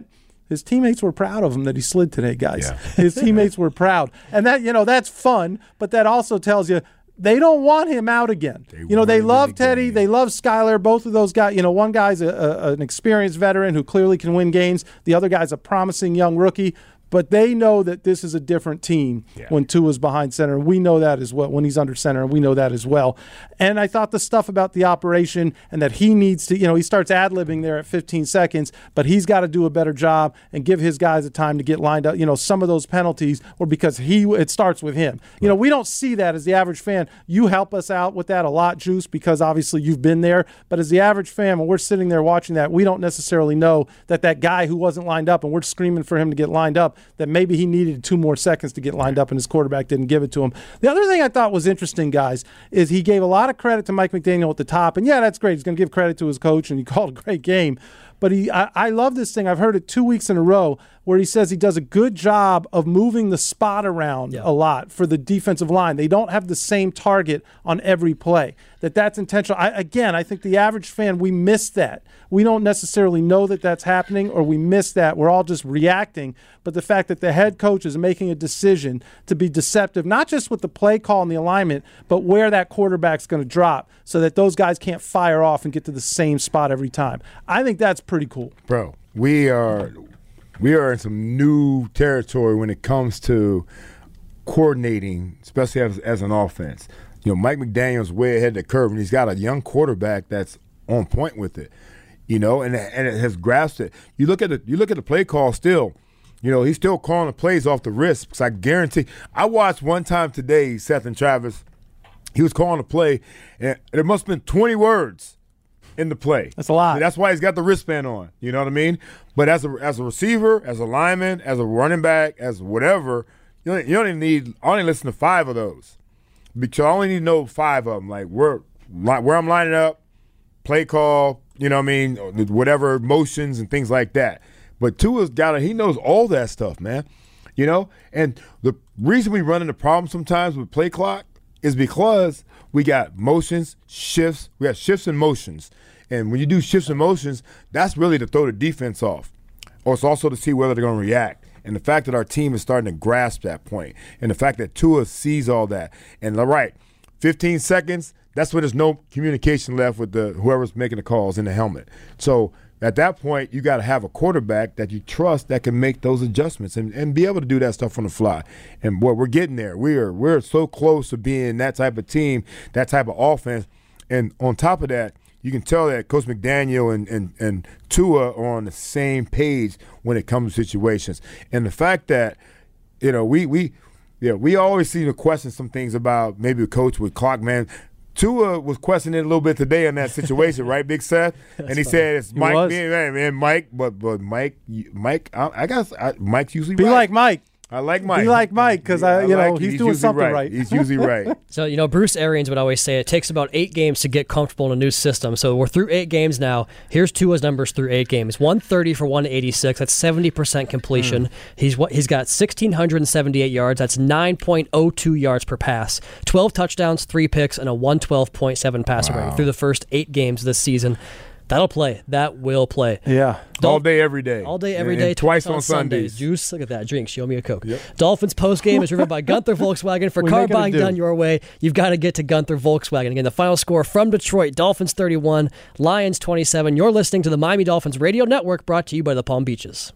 [SPEAKER 3] His teammates were proud of him that he slid today, guys.
[SPEAKER 2] Yeah.
[SPEAKER 3] His teammates were proud. And that, you know, that's fun, but that also tells you they don't want him out again.
[SPEAKER 2] They
[SPEAKER 3] you know, they love
[SPEAKER 2] the
[SPEAKER 3] Teddy.
[SPEAKER 2] game.
[SPEAKER 3] They love Skyler. Both of those guys, you know, one guy's a, a, an experienced veteran who clearly can win games. The other guy's a promising young rookie. But they know that this is a different team
[SPEAKER 2] yeah.
[SPEAKER 3] when Tua's behind center. And we know that as well. When he's under center, and we know that as well. And I thought the stuff about the operation and that he needs to, you know, he starts ad-libbing there at fifteen seconds, but he's got to do a better job and give his guys the time to get lined up. You know, some of those penalties were because he, it starts with him. You know, we don't see that as the average fan. You help us out with that a lot, Juice, because obviously you've been there. But as the average fan, when we're sitting there watching that, we don't necessarily know that that guy who wasn't lined up and we're screaming for him to get lined up, that maybe he needed two more seconds to get lined up and his quarterback didn't give it to him. The other thing I thought was interesting, guys, is he gave a lot of credit to Mike McDaniel at the top. And, yeah, that's great. He's going to give credit to his coach, and he called a great game. But he, I, I love this thing. I've heard it two weeks in a row where he says he does a good job of moving the spot around yeah. a lot for the defensive line. They don't have the same target on every play. That that's intentional. I, again, I think the average fan, we miss that. We don't necessarily know that that's happening, or we miss that. We're all just reacting. But the fact that the head coach is making a decision to be deceptive, not just with the play call and the alignment, but where that quarterback's going to drop so that those guys can't fire off and get to the same spot every time. I think that's pretty cool.
[SPEAKER 2] Bro, we are we are in some new territory when it comes to coordinating, especially as, as an offense. You know, Mike McDaniel's way ahead of the curve, and he's got a young quarterback that's on point with it. You know, and and it has grasped it. You look at the you look at the play call still. You know, he's still calling the plays off the wrist. Because I guarantee, I watched one time today, Seth and Travis. He was calling a play, and there must have been twenty words in the play.
[SPEAKER 3] That's a lot.
[SPEAKER 2] That's why he's got the wristband on. You know what I mean? But as a as a receiver, as a lineman, as a running back, as whatever, you don't, you don't even need. I only listen to five of those because I only need to know five of them. Like where where I'm lining up, play call. You know what I mean? Whatever motions and things like that. But Tua's got it. He knows all that stuff, man. You know? And the reason we run into problems sometimes with play clock is because we got motions, shifts. We got shifts and motions. And when you do shifts and motions, that's really to throw the defense off. Or it's also to see whether they're going to react. And the fact that our team is starting to grasp that point. And the fact that Tua sees all that. And, all right, fifteen seconds, that's when there's no communication left with the whoever's making the calls in the helmet. So at that point, you got to have a quarterback that you trust that can make those adjustments and, and be able to do that stuff on the fly. And boy, we're getting there. We are we're so close to being that type of team, that type of offense. And on top of that, you can tell that Coach McDaniel and, and, and Tua are on the same page when it comes to situations. And the fact that, you know, we we yeah, we always seem to question some things about maybe a coach with clock, man. Tua was questioning it a little bit today in that situation, right, Big Seth? And he funny. said it's Mike, man, man, man, Mike, but but Mike, Mike, I, I guess I, Mike's usually
[SPEAKER 3] be
[SPEAKER 2] right.
[SPEAKER 3] like Mike.
[SPEAKER 2] I like Mike.
[SPEAKER 3] Be like Mike because I, you I like know, he's, he's doing something
[SPEAKER 2] right.
[SPEAKER 3] right.
[SPEAKER 2] He's usually right.
[SPEAKER 1] So, you know, Bruce Arians would always say it takes about eight games to get comfortable in a new system. So we're through eight games now. Here's Tua's numbers through eight games. one thirty for one eighty-six. That's seventy percent completion. Mm. He's what he's got one thousand six hundred seventy-eight yards. That's nine point oh two yards per pass. twelve touchdowns, three picks, and a one twelve point seven passer
[SPEAKER 2] wow.
[SPEAKER 1] rating through the first eight games this season. That'll play. That will play.
[SPEAKER 3] Yeah.
[SPEAKER 1] Dolph-
[SPEAKER 2] all day, every day.
[SPEAKER 1] All day, every
[SPEAKER 2] and,
[SPEAKER 1] day.
[SPEAKER 2] And twice on,
[SPEAKER 1] on
[SPEAKER 2] Sundays.
[SPEAKER 1] Sundays. Juice, look at that. Drink. Show me a Coke.
[SPEAKER 2] Yep.
[SPEAKER 1] Dolphins postgame is driven by Gunther Volkswagen. For
[SPEAKER 3] we
[SPEAKER 1] car buying done your way, you've got to get to Gunther Volkswagen. Again, the final score from Detroit, Dolphins thirty-one, Lions twenty-seven. You're listening to the Miami Dolphins Radio Network, brought to you by the Palm Beaches.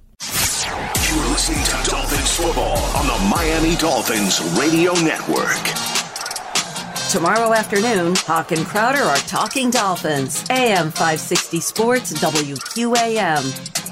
[SPEAKER 6] You're listening to Dolphins football on the Miami Dolphins Radio Network.
[SPEAKER 7] Tomorrow afternoon, Hawk and Crowder are talking Dolphins. A M five sixty Sports, W Q A M.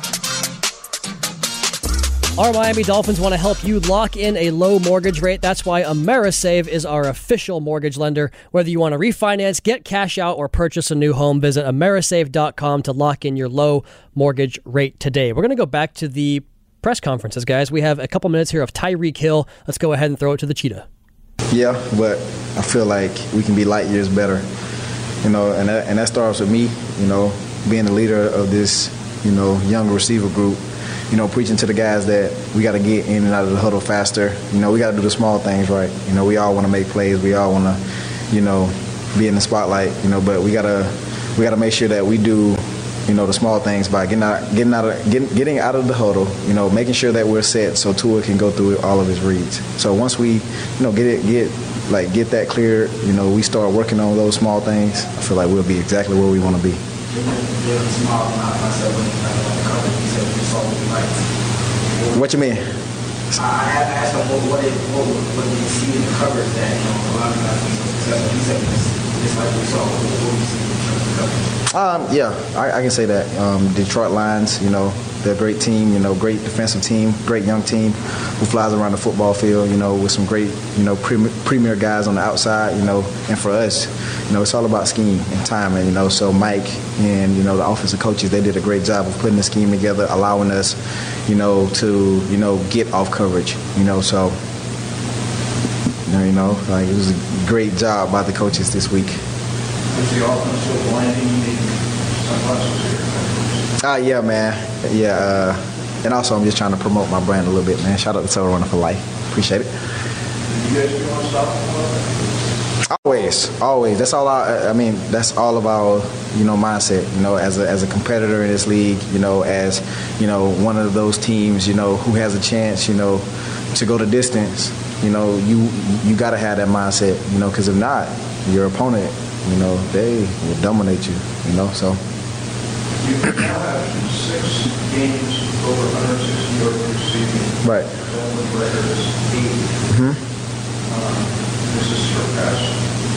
[SPEAKER 1] Our Miami Dolphins want to help you lock in a low mortgage rate. That's why Amerisave is our official mortgage lender. Whether you want to refinance, get cash out, or purchase a new home, visit Amerisave dot com to lock in your low mortgage rate today. We're going to go back to the press conferences, guys. We have a couple minutes here of Tyreek Hill. Let's go ahead and throw it to the Cheetah.
[SPEAKER 11] Yeah, but I feel like we can be light years better, you know, and that, and that starts with me, you know, being the leader of this, you know, young receiver group, you know, preaching to the guys that we got to get in and out of the huddle faster. You know, we got to do the small things right. You know, we all want to make plays. We all want to, you know, be in the spotlight, you know, but we got to we got to make sure that we do you know, the small things by getting out, getting out of, getting, getting out of the huddle, you know, making sure that we're set so Tua can go through all of his reads. So once we, you know, get it, get like get that clear, you know, we start working on those small things. I feel like we'll be exactly where we want to be. What you mean?
[SPEAKER 12] I asked him what, what, did, what, what did he see in the coverage that, you know, a lot of guys are successful. He said it's, it's like we saw. What, what did you see in terms of coverage?
[SPEAKER 11] Um, yeah, I, I can say that. Um, Detroit Lions, you know, they're a great team, you know, great defensive team, great young team who flies around the football field, you know, with some great, you know, premier, premier guys on the outside, you know, and for us, you know, it's all about scheme and timing, you know, so Mike and, you know, the offensive coaches, they did a great job of putting the scheme together, allowing us, you know, to, you know, get off coverage, you know, so, you know, like it was a great job by the coaches this week.
[SPEAKER 10] Is the offense still blending sunglasses here?
[SPEAKER 11] Ah, uh, yeah, man. Yeah, uh, and also I'm just trying to promote my brand a little bit, man. Shout out to Total Runner for Life. Appreciate it.
[SPEAKER 10] You guys feel unstoppable?
[SPEAKER 11] Always, always. That's all. I, I mean, that's all of our, you know, mindset. You know, as a as a competitor in this league, you know, as you know, one of those teams, you know, who has a chance, you know, to go the distance. You know, you you got to have that mindset. You know, because if not, your opponent, you know, they will dominate you. You know, so.
[SPEAKER 10] You now have six games over one hundred sixty yards receiving.
[SPEAKER 11] Right.
[SPEAKER 10] The only record is eight.
[SPEAKER 11] Mm-hmm.
[SPEAKER 10] Um, this is surpassed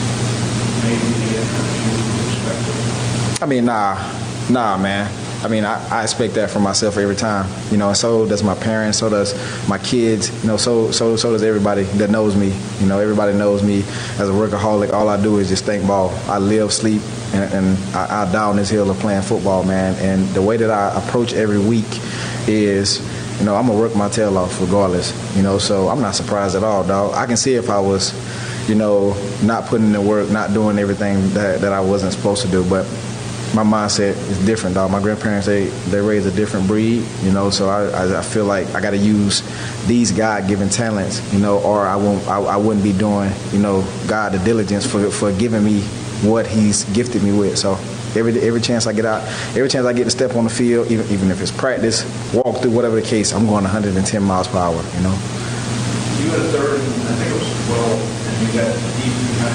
[SPEAKER 10] maybe the average you expected.
[SPEAKER 11] I mean, nah, nah, man. I mean, I, I expect that from myself every time, you know, and so does my parents, so does my kids, you know, so so so does everybody that knows me. You know, everybody knows me as a workaholic. All I do is just think ball. I live, sleep, and, and I, I die on this hill of playing football, man. And the way that I approach every week is, you know, I'm going to work my tail off regardless, you know, so I'm not surprised at all, dog. I can see if I was, you know, not putting in the work, not doing everything that, that I wasn't supposed to do, but my mindset is different, dog. My grandparents, they, they raised a different breed, you know, so I, I, I feel like I got to use these God-given talents, you know, or I won't, I, I wouldn't be doing, you know, God the diligence for, for giving me what he's gifted me with. So every every chance I get out, every chance I get to step on the field, even even if it's practice, walk through, whatever the case, I'm going one hundred ten miles per hour, you know.
[SPEAKER 10] You had a third, and I think it was twelve, and you got deep behind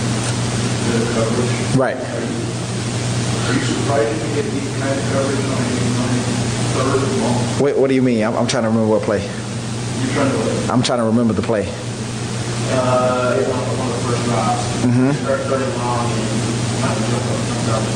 [SPEAKER 10] the coverage.
[SPEAKER 11] Right.
[SPEAKER 10] Are you, are you surprised if you get deep behind the coverage on a third and long?
[SPEAKER 11] What, what do you mean? I'm, I'm trying to remember what play.
[SPEAKER 10] You're trying to
[SPEAKER 11] I'm trying to remember the play.
[SPEAKER 12] Uh, one of the first drops.
[SPEAKER 11] Mm-hmm.
[SPEAKER 12] Start starting long and kind of jump up,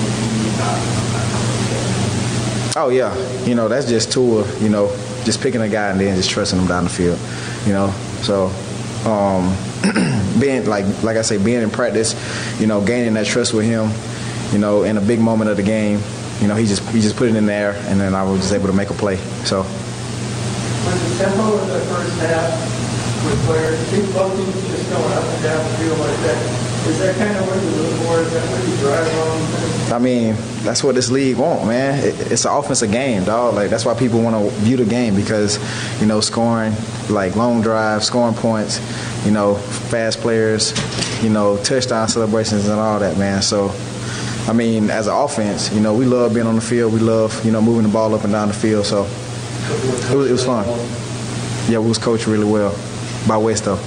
[SPEAKER 12] jump up.
[SPEAKER 11] Oh, yeah. You know, that's just Tua, you know, just picking a guy and then just trusting him down the field, you know. So, um, being, like like I say, being in practice, you know, gaining that trust with him, you know, in a big moment of the game, you know, he just he just put it in there, and then I was just able to make a play. So.
[SPEAKER 9] Was the tempo of the first half with players, two both teams just going up and down the field like that? Is that kind of what you look for? Is that what you drive on?
[SPEAKER 11] I mean, that's what this league want, man. It, it's an offensive game, dog. Like, that's why people want to view the game, because, you know, scoring, like long drives, scoring points, you know, fast players, you know, touchdown celebrations and all that, man. So, I mean, as an offense, you know, we love being on the field. We love, you know, moving the ball up and down the field. So, it was, it was fun. Yeah, we was coached really well by Westo.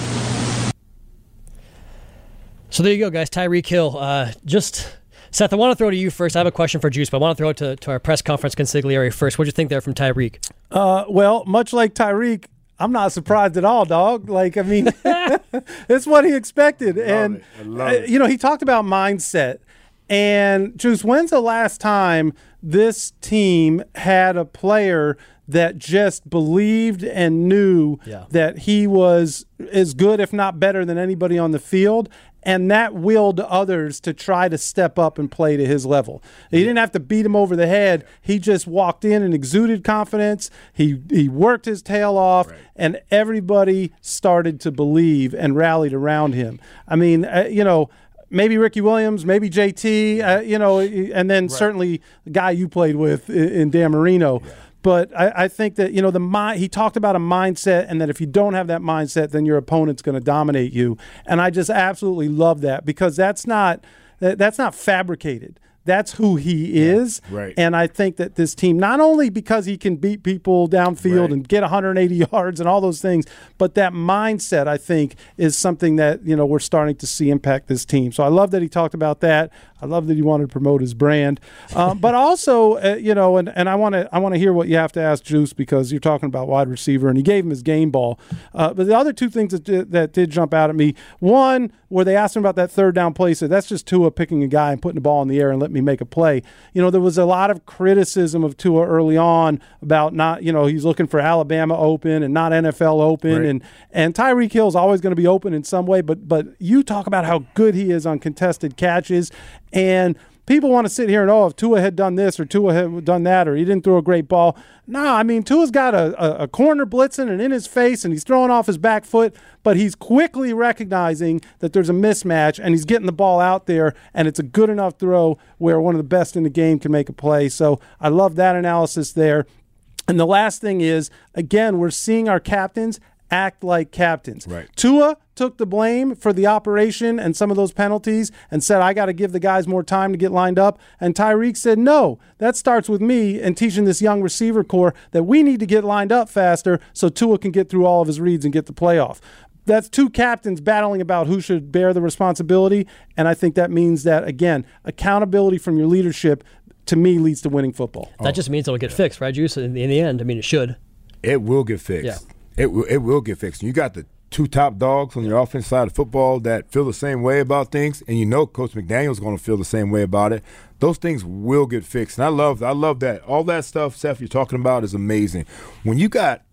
[SPEAKER 1] So there you go, guys. Tyreek Hill. Uh, just, Seth, I want to throw to you first. I have a question for Juice, but I want to throw it to, to our press conference consigliere first. What do you think there from Tyreek?
[SPEAKER 3] Uh, well, much like Tyreek, I'm not surprised at all, dog. Like, I mean, it's what he expected.
[SPEAKER 2] Love
[SPEAKER 3] and,
[SPEAKER 2] it. I love it.
[SPEAKER 3] you know, he talked about mindset. And, Juice, when's the last time this team had a player that just believed and knew
[SPEAKER 1] yeah.
[SPEAKER 3] that he was as good, if not better, than anybody on the field, and that willed others to try to step up and play to his level? He didn't have to beat him over the head. He just walked in and exuded confidence. He he worked his tail off, right. and everybody started to believe and rallied around him. I mean, uh, you know, maybe Ricky Williams, maybe J T, uh, you know, and then right. certainly the guy you played with in, in Dan Marino. Yeah. But I, I think that, you know, the mi- he talked about a mindset, and that if you don't have that mindset, then your opponent's going to dominate you. And I just absolutely love that, because that's not that, that's not fabricated. That's who he is.
[SPEAKER 2] Right.
[SPEAKER 3] And I think that this team, not only because he can beat people downfield
[SPEAKER 2] Right.
[SPEAKER 3] and get one hundred eighty yards and all those things, but that mindset, I think, is something that, you know, we're starting to see impact this team. So I love that he talked about that. I love that he wanted to promote his brand. Um, but also, uh, you know, and, and I want to I want to hear what you have to ask Juice, because you're talking about wide receiver, and he gave him his game ball. Uh, but the other two things that did, that did jump out at me, one, where they asked him about that third down play, said that's just Tua picking a guy and putting the ball in the air and let me make a play. You know, there was a lot of criticism of Tua early on about not, you know, he's looking for Alabama open and not N F L open.
[SPEAKER 2] Right.
[SPEAKER 3] And and Tyreek Hill is always going to be open in some way, but but you talk about how good he is on contested catches. And people want to sit here and, oh, if Tua had done this or Tua had done that or he didn't throw a great ball. No, I mean, Tua's got a, a, a corner blitzing and in his face, and he's throwing off his back foot, but he's quickly recognizing that there's a mismatch, and he's getting the ball out there, and it's a good enough throw where one of the best in the game can make a play. So I love that analysis there. And the last thing is, again, we're seeing our captains act like captains.
[SPEAKER 2] Right.
[SPEAKER 3] Tua took the blame for the operation and some of those penalties and said, I got to give the guys more time to get lined up. And Tyreek said, no, that starts with me and teaching this young receiver core that we need to get lined up faster so Tua can get through all of his reads and get the playoff. That's two captains battling about who should bear the responsibility. And I think that means that, again, accountability from your leadership, to me, leads to winning football.
[SPEAKER 1] That just means it'll get fixed, right, Juice? In the, in the end, I mean, it should.
[SPEAKER 2] It will get fixed.
[SPEAKER 1] Yeah.
[SPEAKER 2] It will, it will get fixed. You got the two top dogs on your offensive side of football that feel the same way about things, and you know Coach McDaniel's going to feel the same way about it. Those things will get fixed, and I love I love that. All that stuff, Seth, you're talking about is amazing. When you got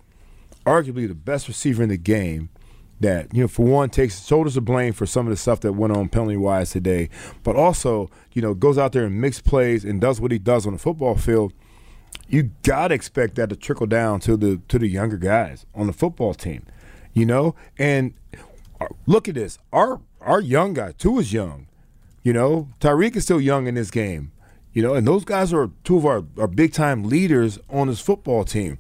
[SPEAKER 2] arguably the best receiver in the game that, you know, for one, takes shoulders of blame for some of the stuff that went on penalty-wise today, but also, you know, goes out there and makes plays and does what he does on the football field, you gotta expect that to trickle down to the to the younger guys on the football team, you know. And look at this, our our young guy, Tua's young, you know. Tyreek is still young in this game, you know. And those guys are two of our, our big time leaders on this football team.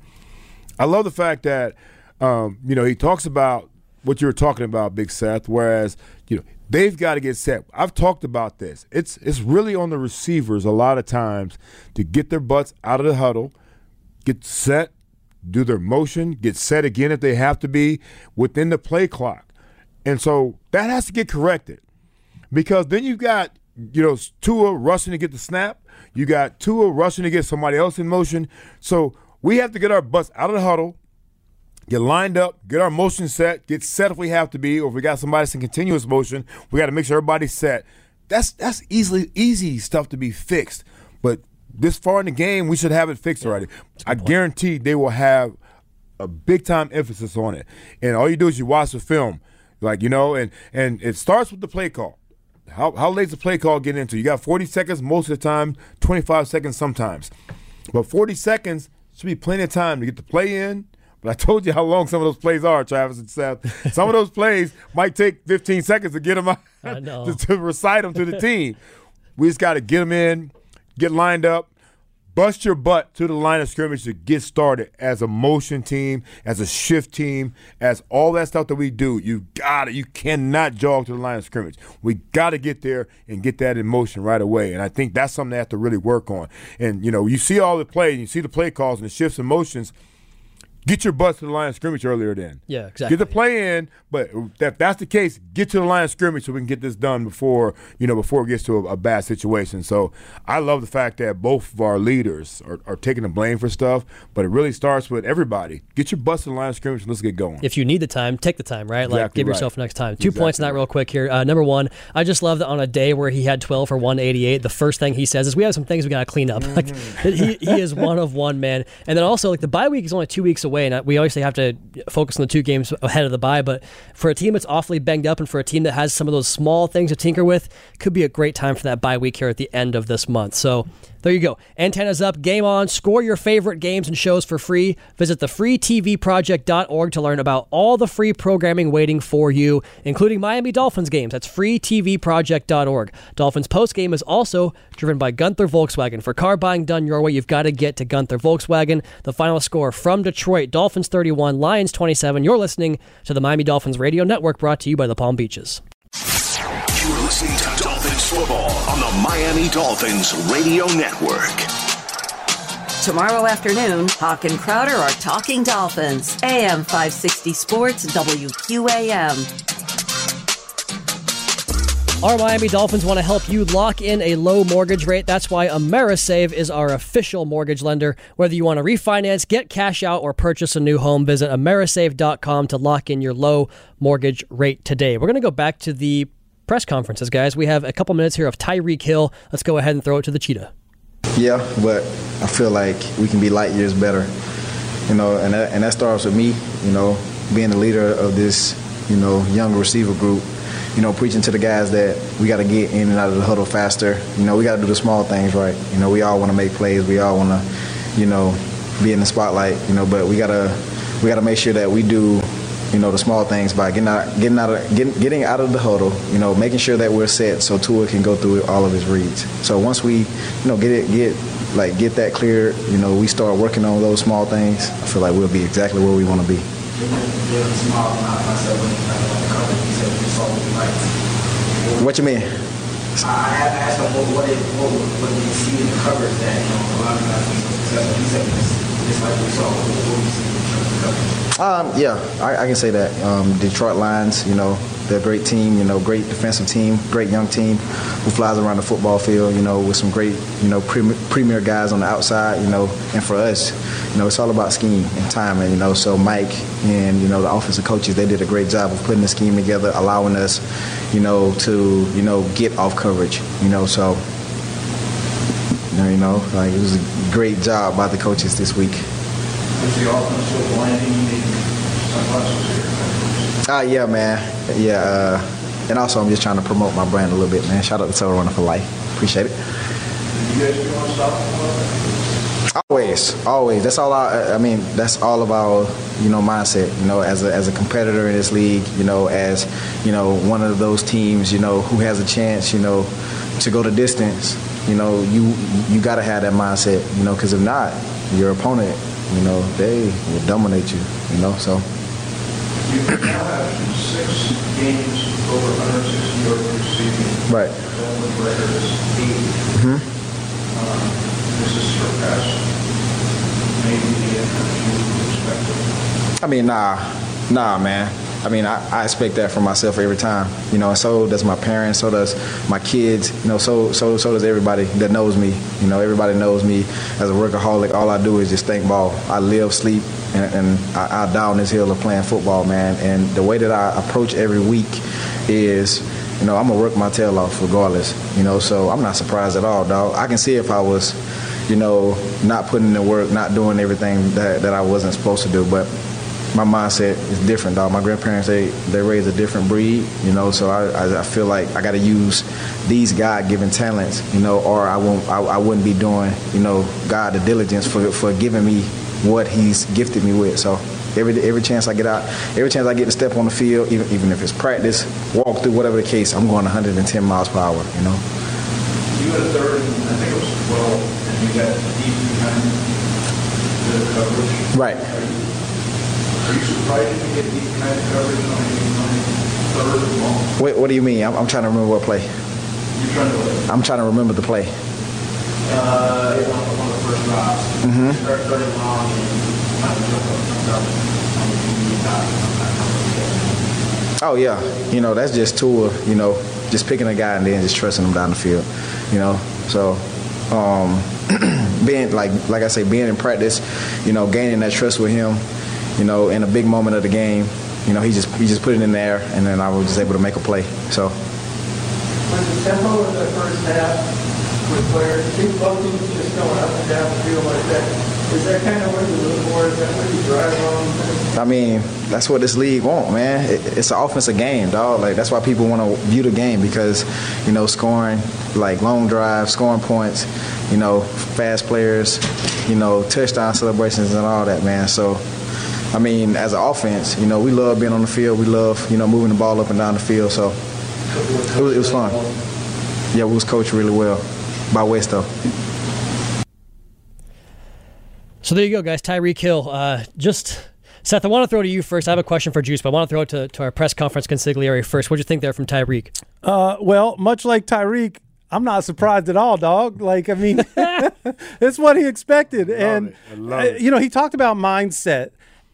[SPEAKER 2] I love the fact that um, you know, he talks about what you were talking about, Big Seth. Whereas, you know, they've got to get set. I've talked about this. It's it's really on the receivers a lot of times to get their butts out of the huddle, get set, do their motion, get set again if they have to be within the play clock. And so that has to get corrected, because then you've got, you know, Tua rushing to get the snap. You got Tua rushing to get somebody else in motion. So we have to get our butts out of the huddle, get lined up, get our motion set, get set if we have to be, or if we got somebody that's in continuous motion, we got to make sure everybody's set. That's that's easily easy stuff to be fixed. But this far in the game, we should have it fixed already. I guarantee they will have a big-time emphasis on it. And all you do is you watch the film, like, you know, and, and it starts with the play call. How how late's the play call get into? You got forty seconds most of the time, twenty-five seconds sometimes. But forty seconds should be plenty of time to get the play in. But I told you how long some of those plays are, Travis and Seth. Some of those plays might take fifteen seconds to get them out,
[SPEAKER 1] I know.
[SPEAKER 2] to, to recite them to the team. We just got to get them in, get lined up, bust your butt to the line of scrimmage to get started as a motion team, as a shift team, as all that stuff that we do. You got it. You cannot jog to the line of scrimmage. We got to get there and get that in motion right away. And I think that's something they have to really work on. And, you know, you see all the play, and you see the play calls and the shifts and motions. Get your butts to the line of scrimmage earlier then.
[SPEAKER 1] Yeah, exactly.
[SPEAKER 2] Get the play in, but if that's the case, get to the line of scrimmage so we can get this done before, you know, before it gets to a, a bad situation. So I love the fact that both of our leaders are, are taking the blame for stuff, but it really starts with everybody. Get your butts to the line of scrimmage and let's get going.
[SPEAKER 1] If you need the time, take the time, right? Like,
[SPEAKER 2] Exactly
[SPEAKER 1] give
[SPEAKER 2] right.
[SPEAKER 1] yourself next time. Two
[SPEAKER 2] Exactly
[SPEAKER 1] points on that real quick here. Uh, number one, I just love that on a day where he had twelve for one eighty-eight, the first thing he says is, we have some things we got to clean up.
[SPEAKER 2] Mm-hmm.
[SPEAKER 1] Like, he, he is one of one, man. And then also, like, the bye week is only two weeks away, and we obviously have to focus on the two games ahead of the bye, but for a team that's awfully banged up and for a team that has some of those small things to tinker with, could be a great time for that bye week here at the end of this month. So there you go. Antennas up, game on. Score your favorite games and shows for free. Visit the free T V project dot org to learn about all the free programming waiting for you, including Miami Dolphins games. That's free T V project dot org. Dolphins postgame is also driven by Gunther Volkswagen. For car buying done your way, you've got to get to Gunther Volkswagen. The final score from Detroit, Dolphins thirty-one, Lions twenty-seven. You're listening to the Miami Dolphins Radio Network, brought to you by the Palm Beaches.
[SPEAKER 6] You're listening to Dolphins football on the Miami Dolphins Radio Network.
[SPEAKER 7] Tomorrow afternoon, Hawk and Crowder are talking Dolphins. A M five sixty Sports, W Q A M.
[SPEAKER 1] Our Miami Dolphins want to help you lock in a low mortgage rate. That's why AmeriSave is our official mortgage lender. Whether you want to refinance, get cash out, or purchase a new home, visit amerisave dot com to lock in your low mortgage rate today. We're going to go back to the press conferences, guys. We have a couple minutes here of Tyreek Hill. Let's go ahead and throw it to the Cheetah.
[SPEAKER 11] Yeah, but I feel like we can be light years better, you know, and that, and that starts with me, you know, being the leader of this, you know, young receiver group, you know, preaching to the guys that we got to get in and out of the huddle faster. You know, we got to do the small things right. You know, we all want to make plays. We all want to, you know, be in the spotlight, you know, but we got to we got to make sure that we do, you know, the small things by getting out, getting out of, getting, getting out of the huddle, you know, making sure that we're set so Tua can go through all of his reads. So once we, you know, get it, get like get that clear, you know, we start working on those small things. I feel like we'll be exactly where we want to be. What you mean?
[SPEAKER 12] I asked him what what, it, what what did he see in the coverage that you know a lot of guys were successful. He said it's, it's like we saw what what we see in terms of coverage.
[SPEAKER 11] Um, yeah, I, I can say that. Um, Detroit Lions, you know, they're a great team, you know, great defensive team, great young team who flies around the football field, you know, with some great, you know, premier, premier guys on the outside, you know, and for us, you know, it's all about scheme and timing, you know, so Mike and, you know, the offensive coaches, they did a great job of putting the scheme together, allowing us, you know, to, you know, get off coverage, you know, so, you know, like it was a great job by the coaches this week.
[SPEAKER 10] Is the offense so blinding you need sunglasses here?
[SPEAKER 11] Ah, uh, yeah, man. Yeah, uh, and also I'm just trying to promote my brand a little bit, man. Shout out to Total Runner for Life. Appreciate it.
[SPEAKER 10] Do you guys feel unstoppable?
[SPEAKER 11] Always, always. That's all I, I mean, that's all of our, you know, mindset, you know, as a, as a competitor in this league, you know, as, you know, one of those teams, you know, who has a chance, you know, to go the distance, you know, you, you got to have that mindset, you know, because if not, your opponent, you know, they will dominate you, you know, so.
[SPEAKER 10] You now have six games over one hundred sixty yards receiving.
[SPEAKER 11] Right.
[SPEAKER 10] The record is eight.
[SPEAKER 11] Mm-hmm.
[SPEAKER 10] Um, this is surpassed maybe the average you expected.
[SPEAKER 11] I mean, nah, nah, man. I mean, I, I expect that from myself every time, you know, and so does my parents, so does my kids, you know, so so so does everybody that knows me. You know, everybody knows me as a workaholic. All I do is just think ball. I live, sleep, and, and I, I die on this hill of playing football, man. And the way that I approach every week is, you know, I'm going to work my tail off regardless, you know, so I'm not surprised at all, dog. I can see if I was, you know, not putting in the work, not doing everything that, that I wasn't supposed to do, but my mindset is different, dog. My grandparents, they, they raised a different breed, you know, so I, I, I feel like I got to use these God-given talents, you know, or I won't, I, I wouldn't be doing, you know, God the diligence for, for giving me what he's gifted me with. So every every chance I get out, every chance I get to step on the field, even even if it's practice, walk through, whatever the case, I'm going one hundred ten miles per hour, you know.
[SPEAKER 10] You had a third, and I think it was twelve, and you got deep behind the coverage.
[SPEAKER 11] Right.
[SPEAKER 10] Are you, are you surprised if you get deep behind the coverage on a third and long?
[SPEAKER 11] What, what do you mean? I'm, I'm trying to remember what play.
[SPEAKER 10] You're trying to
[SPEAKER 11] I'm trying to remember the play.
[SPEAKER 12] Uh, on one of the first drives.
[SPEAKER 11] Mm-hmm.
[SPEAKER 12] Third, third and long, and kind of jump up, jump up.
[SPEAKER 11] Oh, yeah. You know, that's just Tua, you know, just picking a guy and then just trusting him down the field, you know. So, um, being, like like I say, being in practice, you know, gaining that trust with him, you know, in a big moment of the game, you know, he just he just put it in there, and then I was just able to make a play. So.
[SPEAKER 9] Was the tempo of the first half with players, two both teams just going up and down the field like that? Is that kind of what you look for? Is that what you drive on?
[SPEAKER 11] I mean, that's what this league want, man. It, it's an offensive game, dog. Like, that's why people want to view the game, because, you know, scoring, like long drives, scoring points, you know, fast players, you know, touchdown celebrations and all that, man. So, I mean, as an offense, you know, we love being on the field. We love, you know, moving the ball up and down the field. So, it was, it was fun. Yeah, we was coached really well by West, though.
[SPEAKER 1] So there you go, guys. Tyreek Hill. Uh, just, Seth, I want to throw it to you first. I have a question for Juice, but I want to throw it to, to our press conference consigliere first. What did you think there from Tyreek?
[SPEAKER 3] Uh, well, much like Tyreek, I'm not surprised at all, dog. Like, I mean, it's what he expected.
[SPEAKER 2] Love
[SPEAKER 3] and,
[SPEAKER 2] it. I love
[SPEAKER 3] uh,
[SPEAKER 2] it.
[SPEAKER 3] you know, he talked about mindset.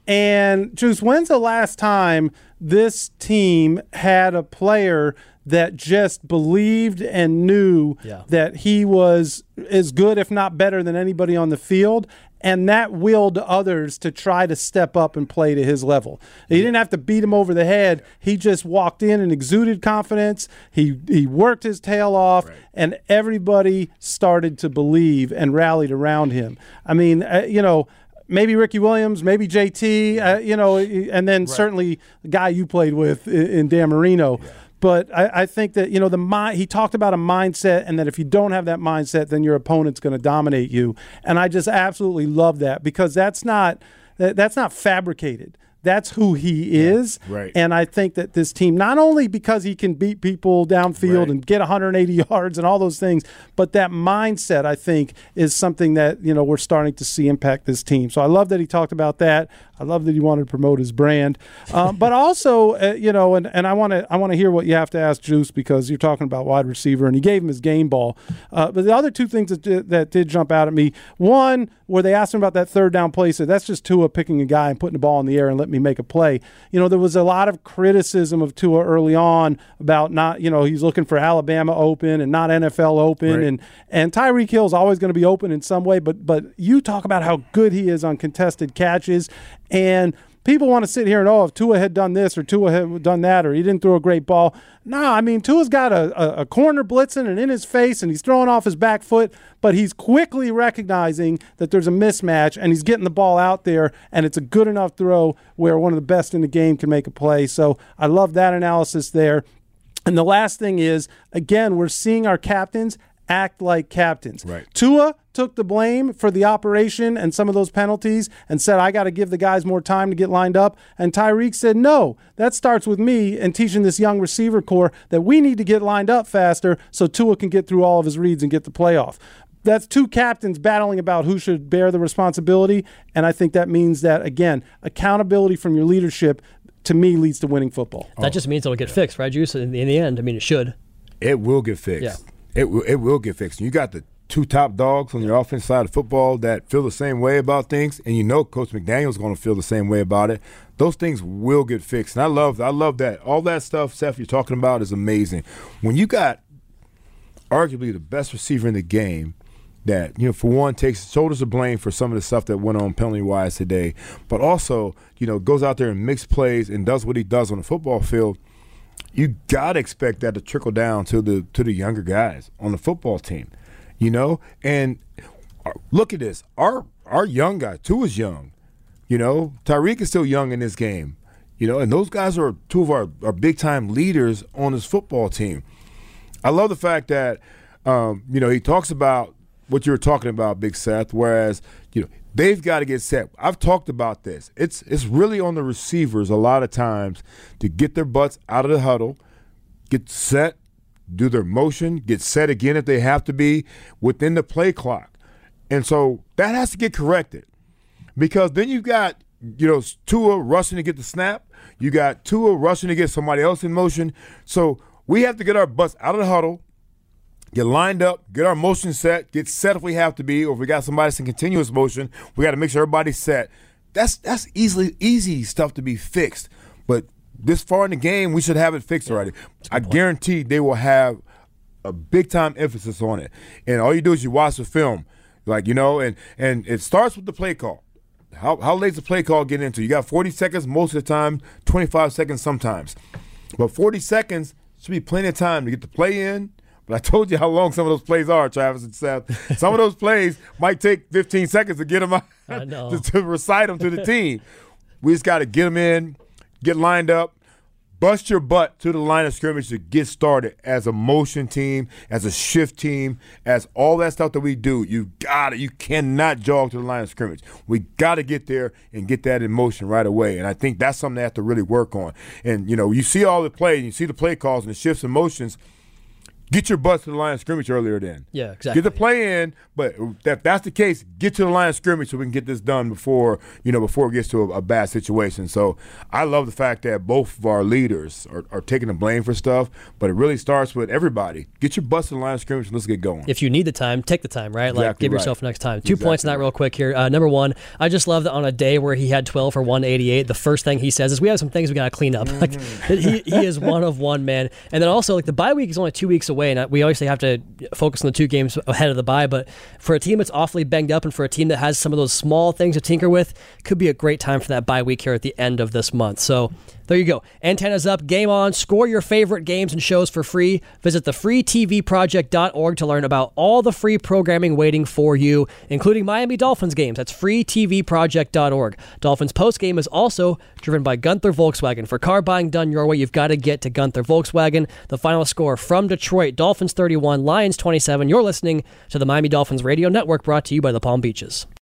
[SPEAKER 3] And, Juice, when's the last time this team had a player that just believed and knew
[SPEAKER 1] Yeah.
[SPEAKER 3] that he was as good, if not better, than anybody on the field, and that willed others to try to step up and play to his level? He didn't have to beat him over the head. He just walked in and exuded confidence. He he worked his tail off,
[SPEAKER 2] Right.
[SPEAKER 3] and everybody started to believe and rallied around him. I mean, uh, you know, maybe Ricky Williams, maybe J T, uh, you know, and then certainly the guy you played with in, in Dan Marino. Yeah. But I, I think that, you know, the mi- he talked about a mindset, and that if you don't have that mindset, then your opponent's going to dominate you. And I just absolutely love that, because that's not that, that's not fabricated. That's who he is.
[SPEAKER 2] Right.
[SPEAKER 3] And I think that this team, not only because he can beat people downfield
[SPEAKER 2] Right.
[SPEAKER 3] and get one hundred eighty yards and all those things, but that mindset, I think, is something that, you know, we're starting to see impact this team. So I love that he talked about that. I love that he wanted to promote his brand. Um, but also, uh, you know, and, and I want to I want to hear what you have to ask Juice, because you're talking about wide receiver, and he gave him his game ball. Uh, but the other two things that did, that did jump out at me, one, where they asked him about that third down play, said that's just Tua picking a guy and putting the ball in the air and let me make a play. You know, there was a lot of criticism of Tua early on about not, you know, he's looking for Alabama open and not N F L open.
[SPEAKER 2] Right.
[SPEAKER 3] And and Tyreek Hill's always going to be open in some way, but but you talk about how good he is on contested catches. And people want to sit here and, oh, if Tua had done this or Tua had done that or he didn't throw a great ball. No, I mean, Tua's got a, a, a corner blitzing and in his face, and he's throwing off his back foot, but he's quickly recognizing that there's a mismatch, and he's getting the ball out there, and it's a good enough throw where one of the best in the game can make a play. So I love that analysis there. And the last thing is, again, we're seeing our captains act like captains.
[SPEAKER 2] Right.
[SPEAKER 3] Tua took the blame for the operation and some of those penalties and said, I got to give the guys more time to get lined up. And Tyreek said, no, that starts with me and teaching this young receiver core that we need to get lined up faster so Tua can get through all of his reads and get the playoff. That's two captains battling about who should bear the responsibility. And I think that means that, again, accountability from your leadership, to me, leads to winning football.
[SPEAKER 1] That just means it'll get fixed, right, Juice? In the, in the end, I mean, it should.
[SPEAKER 2] It will get fixed.
[SPEAKER 1] Yeah.
[SPEAKER 2] It will, it will get fixed. You got the two top dogs on your offensive side of football that feel the same way about things, and you know Coach McDaniel's going to feel the same way about it. Those things will get fixed, and I love, I love that. All that stuff, Seth, you're talking about is amazing. When you got arguably the best receiver in the game, that, you know, for one, takes shoulders of blame for some of the stuff that went on penalty-wise today, but also, you know, goes out there and makes plays and does what he does on the football field. You gotta expect that to trickle down to the to the younger guys on the football team, you know. And look at this, our our young guy, Tua's young, you know. Tyreek is still young in this game, you know, and those guys are two of our, our big time leaders on this football team. I love the fact that um, you know, he talks about what you were talking about, Big Seth. Whereas, you know, they've got to get set. I've talked about this. It's it's really on the receivers a lot of times to get their butts out of the huddle, get set, do their motion, get set again if they have to be within the play clock. And so that has to get corrected, because then you've got, you know, Tua rushing to get the snap. You got Tua rushing to get somebody else in motion. So we have to get our butts out of the huddle, get lined up, get our motion set, get set if we have to be, or if we got somebody that's in continuous motion, we got to make sure everybody's set. That's that's easily easy stuff to be fixed. But this far in the game, we should have it fixed already. I guarantee they will have a big-time emphasis on it. And all you do is you watch the film, like, you know, and, and it starts with the play call. How, how late's the play call get into? You got forty seconds most of the time, twenty-five seconds sometimes. But forty seconds should be plenty of time to get the play in. But I told you how long some of those plays are, Travis and Seth. Some of those plays might take fifteen seconds to get them out,
[SPEAKER 1] I know.
[SPEAKER 2] to, to recite them to the team. We just got to get them in, get lined up, bust your butt to the line of scrimmage to get started as a motion team, as a shift team, as all that stuff that we do. You got it. You cannot jog to the line of scrimmage. We got to get there and get that in motion right away. And I think that's something they have to really work on. And, you know, you see all the play, and you see the play calls and the shifts and motions. get your butts to the line of scrimmage earlier then.
[SPEAKER 1] Yeah, exactly.
[SPEAKER 2] Get the play in, but if that's the case, get to the line of scrimmage so we can get this done before, you know, before it gets to a, a bad situation. So I love the fact that both of our leaders are, are taking the blame for stuff, but it really starts with everybody. Get your butts to the line of scrimmage and let's get going.
[SPEAKER 1] If you need the time, take the time, right? Like,
[SPEAKER 2] Exactly
[SPEAKER 1] give
[SPEAKER 2] right.
[SPEAKER 1] yourself next time. Two
[SPEAKER 2] Exactly
[SPEAKER 1] points in that real quick here. Uh, number one, I just love that on a day where he had twelve for one eighty-eight, the first thing he says is, we have some things we got to clean up.
[SPEAKER 2] Mm-hmm.
[SPEAKER 1] Like, he, he is one of one, man. And then also, like, the bye week is only two weeks away, and we obviously have to focus on the two games ahead of the bye, but for a team that's awfully banged up and for a team that has some of those small things to tinker with, could be a great time for that bye week here at the end of this month. So there you go. Antennas up, game on. Score your favorite games and shows for free. Visit the free T V project dot org to learn about all the free programming waiting for you, including Miami Dolphins games. That's free T V project dot org. Dolphins postgame is also driven by Gunther Volkswagen. For car buying done your way, you've got to get to Gunther Volkswagen. The final score from Detroit, Dolphins thirty-one, Lions twenty-seven. You're listening to the Miami Dolphins Radio Network, brought to you by the Palm Beaches.